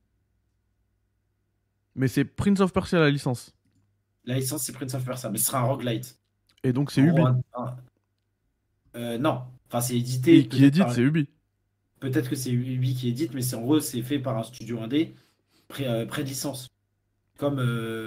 Mais c'est Prince of Persia la licence. La licence, c'est Prince of Persia, mais ce sera un roguelite. Et donc c'est En Ubi. gros, non, enfin, c'est édité Et qui peut-être édite, par. c'est Ubi. Peut-être que c'est Ubi qui édite, mais en gros, c'est fait par un studio indé pré-licence. Comme,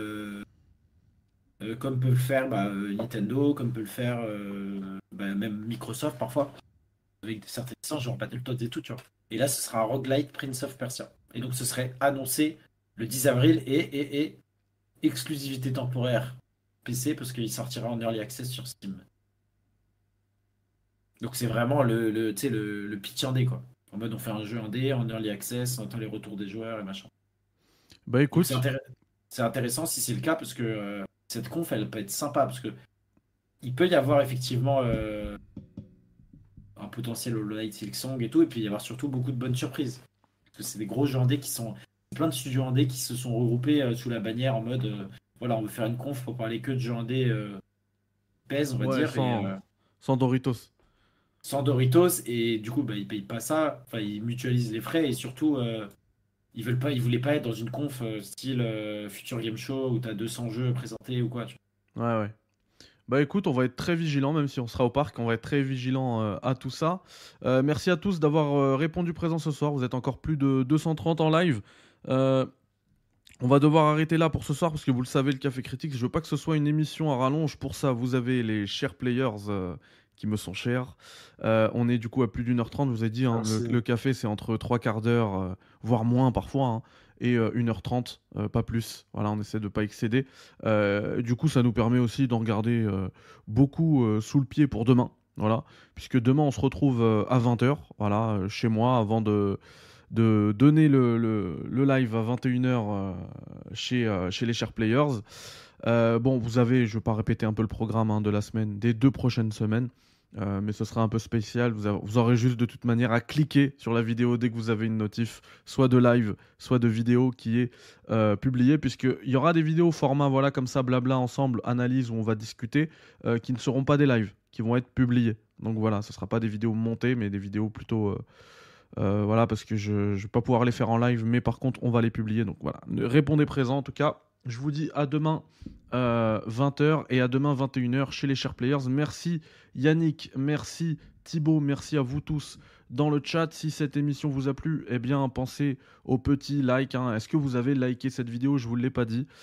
comme peut le faire Nintendo, comme peut le faire même Microsoft parfois, avec certaines licences, genre Battletoads et tout, tu vois. Et là, ce sera un roguelite Prince of Persia. Et donc, ce serait annoncé le 10 avril et exclusivité temporaire PC, parce qu'il sortira en Early Access sur Steam. Donc, c'est vraiment tu sais, le pitch indé, quoi. En mode, on fait un jeu indé en Early Access, on attend les retours des joueurs et machin. Bah Donc, écoute, c'est intéressant si c'est le cas, parce que cette conf, elle peut être sympa, parce que il peut y avoir effectivement un potentiel Hollow Knight Silksong et tout, et puis il y avoir surtout beaucoup de bonnes surprises. Parce que c'est des gros jeux indés qui sont. Plein de studios indés qui se sont regroupés sous la bannière en mode voilà, on veut faire une conf pour parler que de jeux indés pèse, on va ouais, dire, et sans Doritos. sans Doritos, et du coup, ils payent pas ça, enfin, ils mutualisent les frais, et surtout, ils voulaient pas être dans une conf style Future Game Show où t'as 200 jeux présentés ou quoi. Tu Ouais, ouais. Bah écoute, on va être très vigilant, même si on sera au parc, on va être très vigilant à tout ça. Merci à tous d'avoir répondu présent ce soir. Vous êtes encore plus de 230 en live. Euh, on va devoir arrêter là pour ce soir parce que vous le savez, le Café Critique, je veux pas que ce soit une émission à rallonge. Pour ça, vous avez les chers players qui me sont chers. On est du coup à plus d'1h30, je vous ai dit, hein, Merci. le café c'est entre 3/4 d'heure, voire moins parfois, hein, et 1h30, pas plus. Voilà, on essaie de pas excéder. Du coup, ça nous permet aussi d'en garder beaucoup sous le pied pour demain. Voilà, puisque demain on se retrouve à 20h, voilà, chez moi, avant de donner le live à 21h chez les chers players. Bon, vous avez, je ne vais pas répéter un peu le programme de la semaine, des 2 prochaines semaines, mais ce sera un peu spécial. Vous aurez juste de toute manière à cliquer sur la vidéo dès que vous avez une notif, soit de live, soit de vidéo qui est publiée, puisqu'il y aura des vidéos format voilà, comme ça, blabla, ensemble, analyse, où on va discuter, qui ne seront pas des lives, qui vont être publiés. Donc voilà, ce ne sera pas des vidéos montées, mais des vidéos plutôt... voilà, parce que je ne vais pas pouvoir les faire en live, mais par contre, on va les publier. Donc voilà, répondez présent. En tout cas, je vous dis à demain 20h et à demain 21h chez les chers players. Merci Yannick, merci Thibaut, merci à vous tous dans le chat. Si cette émission vous a plu, eh bien, pensez au petit like. Est-ce que vous avez liké cette vidéo? Je ne vous l'ai pas dit,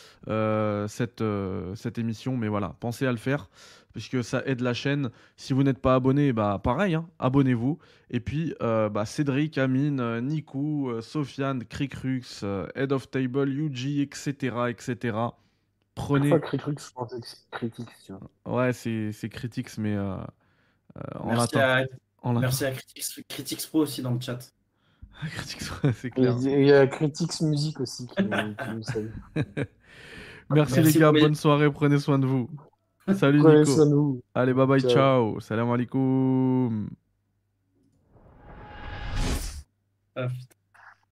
cette émission, mais voilà, pensez à le faire, puisque ça aide la chaîne. Si vous n'êtes pas abonné, bah pareil, abonnez-vous. Et puis, Cédric, Amine, Nikou, Sofiane, Cricrix, Head of Table, Yuji, etc. etc. Prenez. Parfois, Cricrux, je pensais que c'est critique, tu vois. Ouais, c'est Critics, mais en Merci latin. à, En latin. merci à Critics Pro aussi dans le chat. Critics, c'est Et clair. il y a Critics Music aussi qui nous salue. Merci les Merci gars, pour les- bonne soirée, prenez soin de vous. Salut Prenez Nico. soin de nous. Allez, bye bye, Ciao. ciao. Salam alaikum. Ah, putain.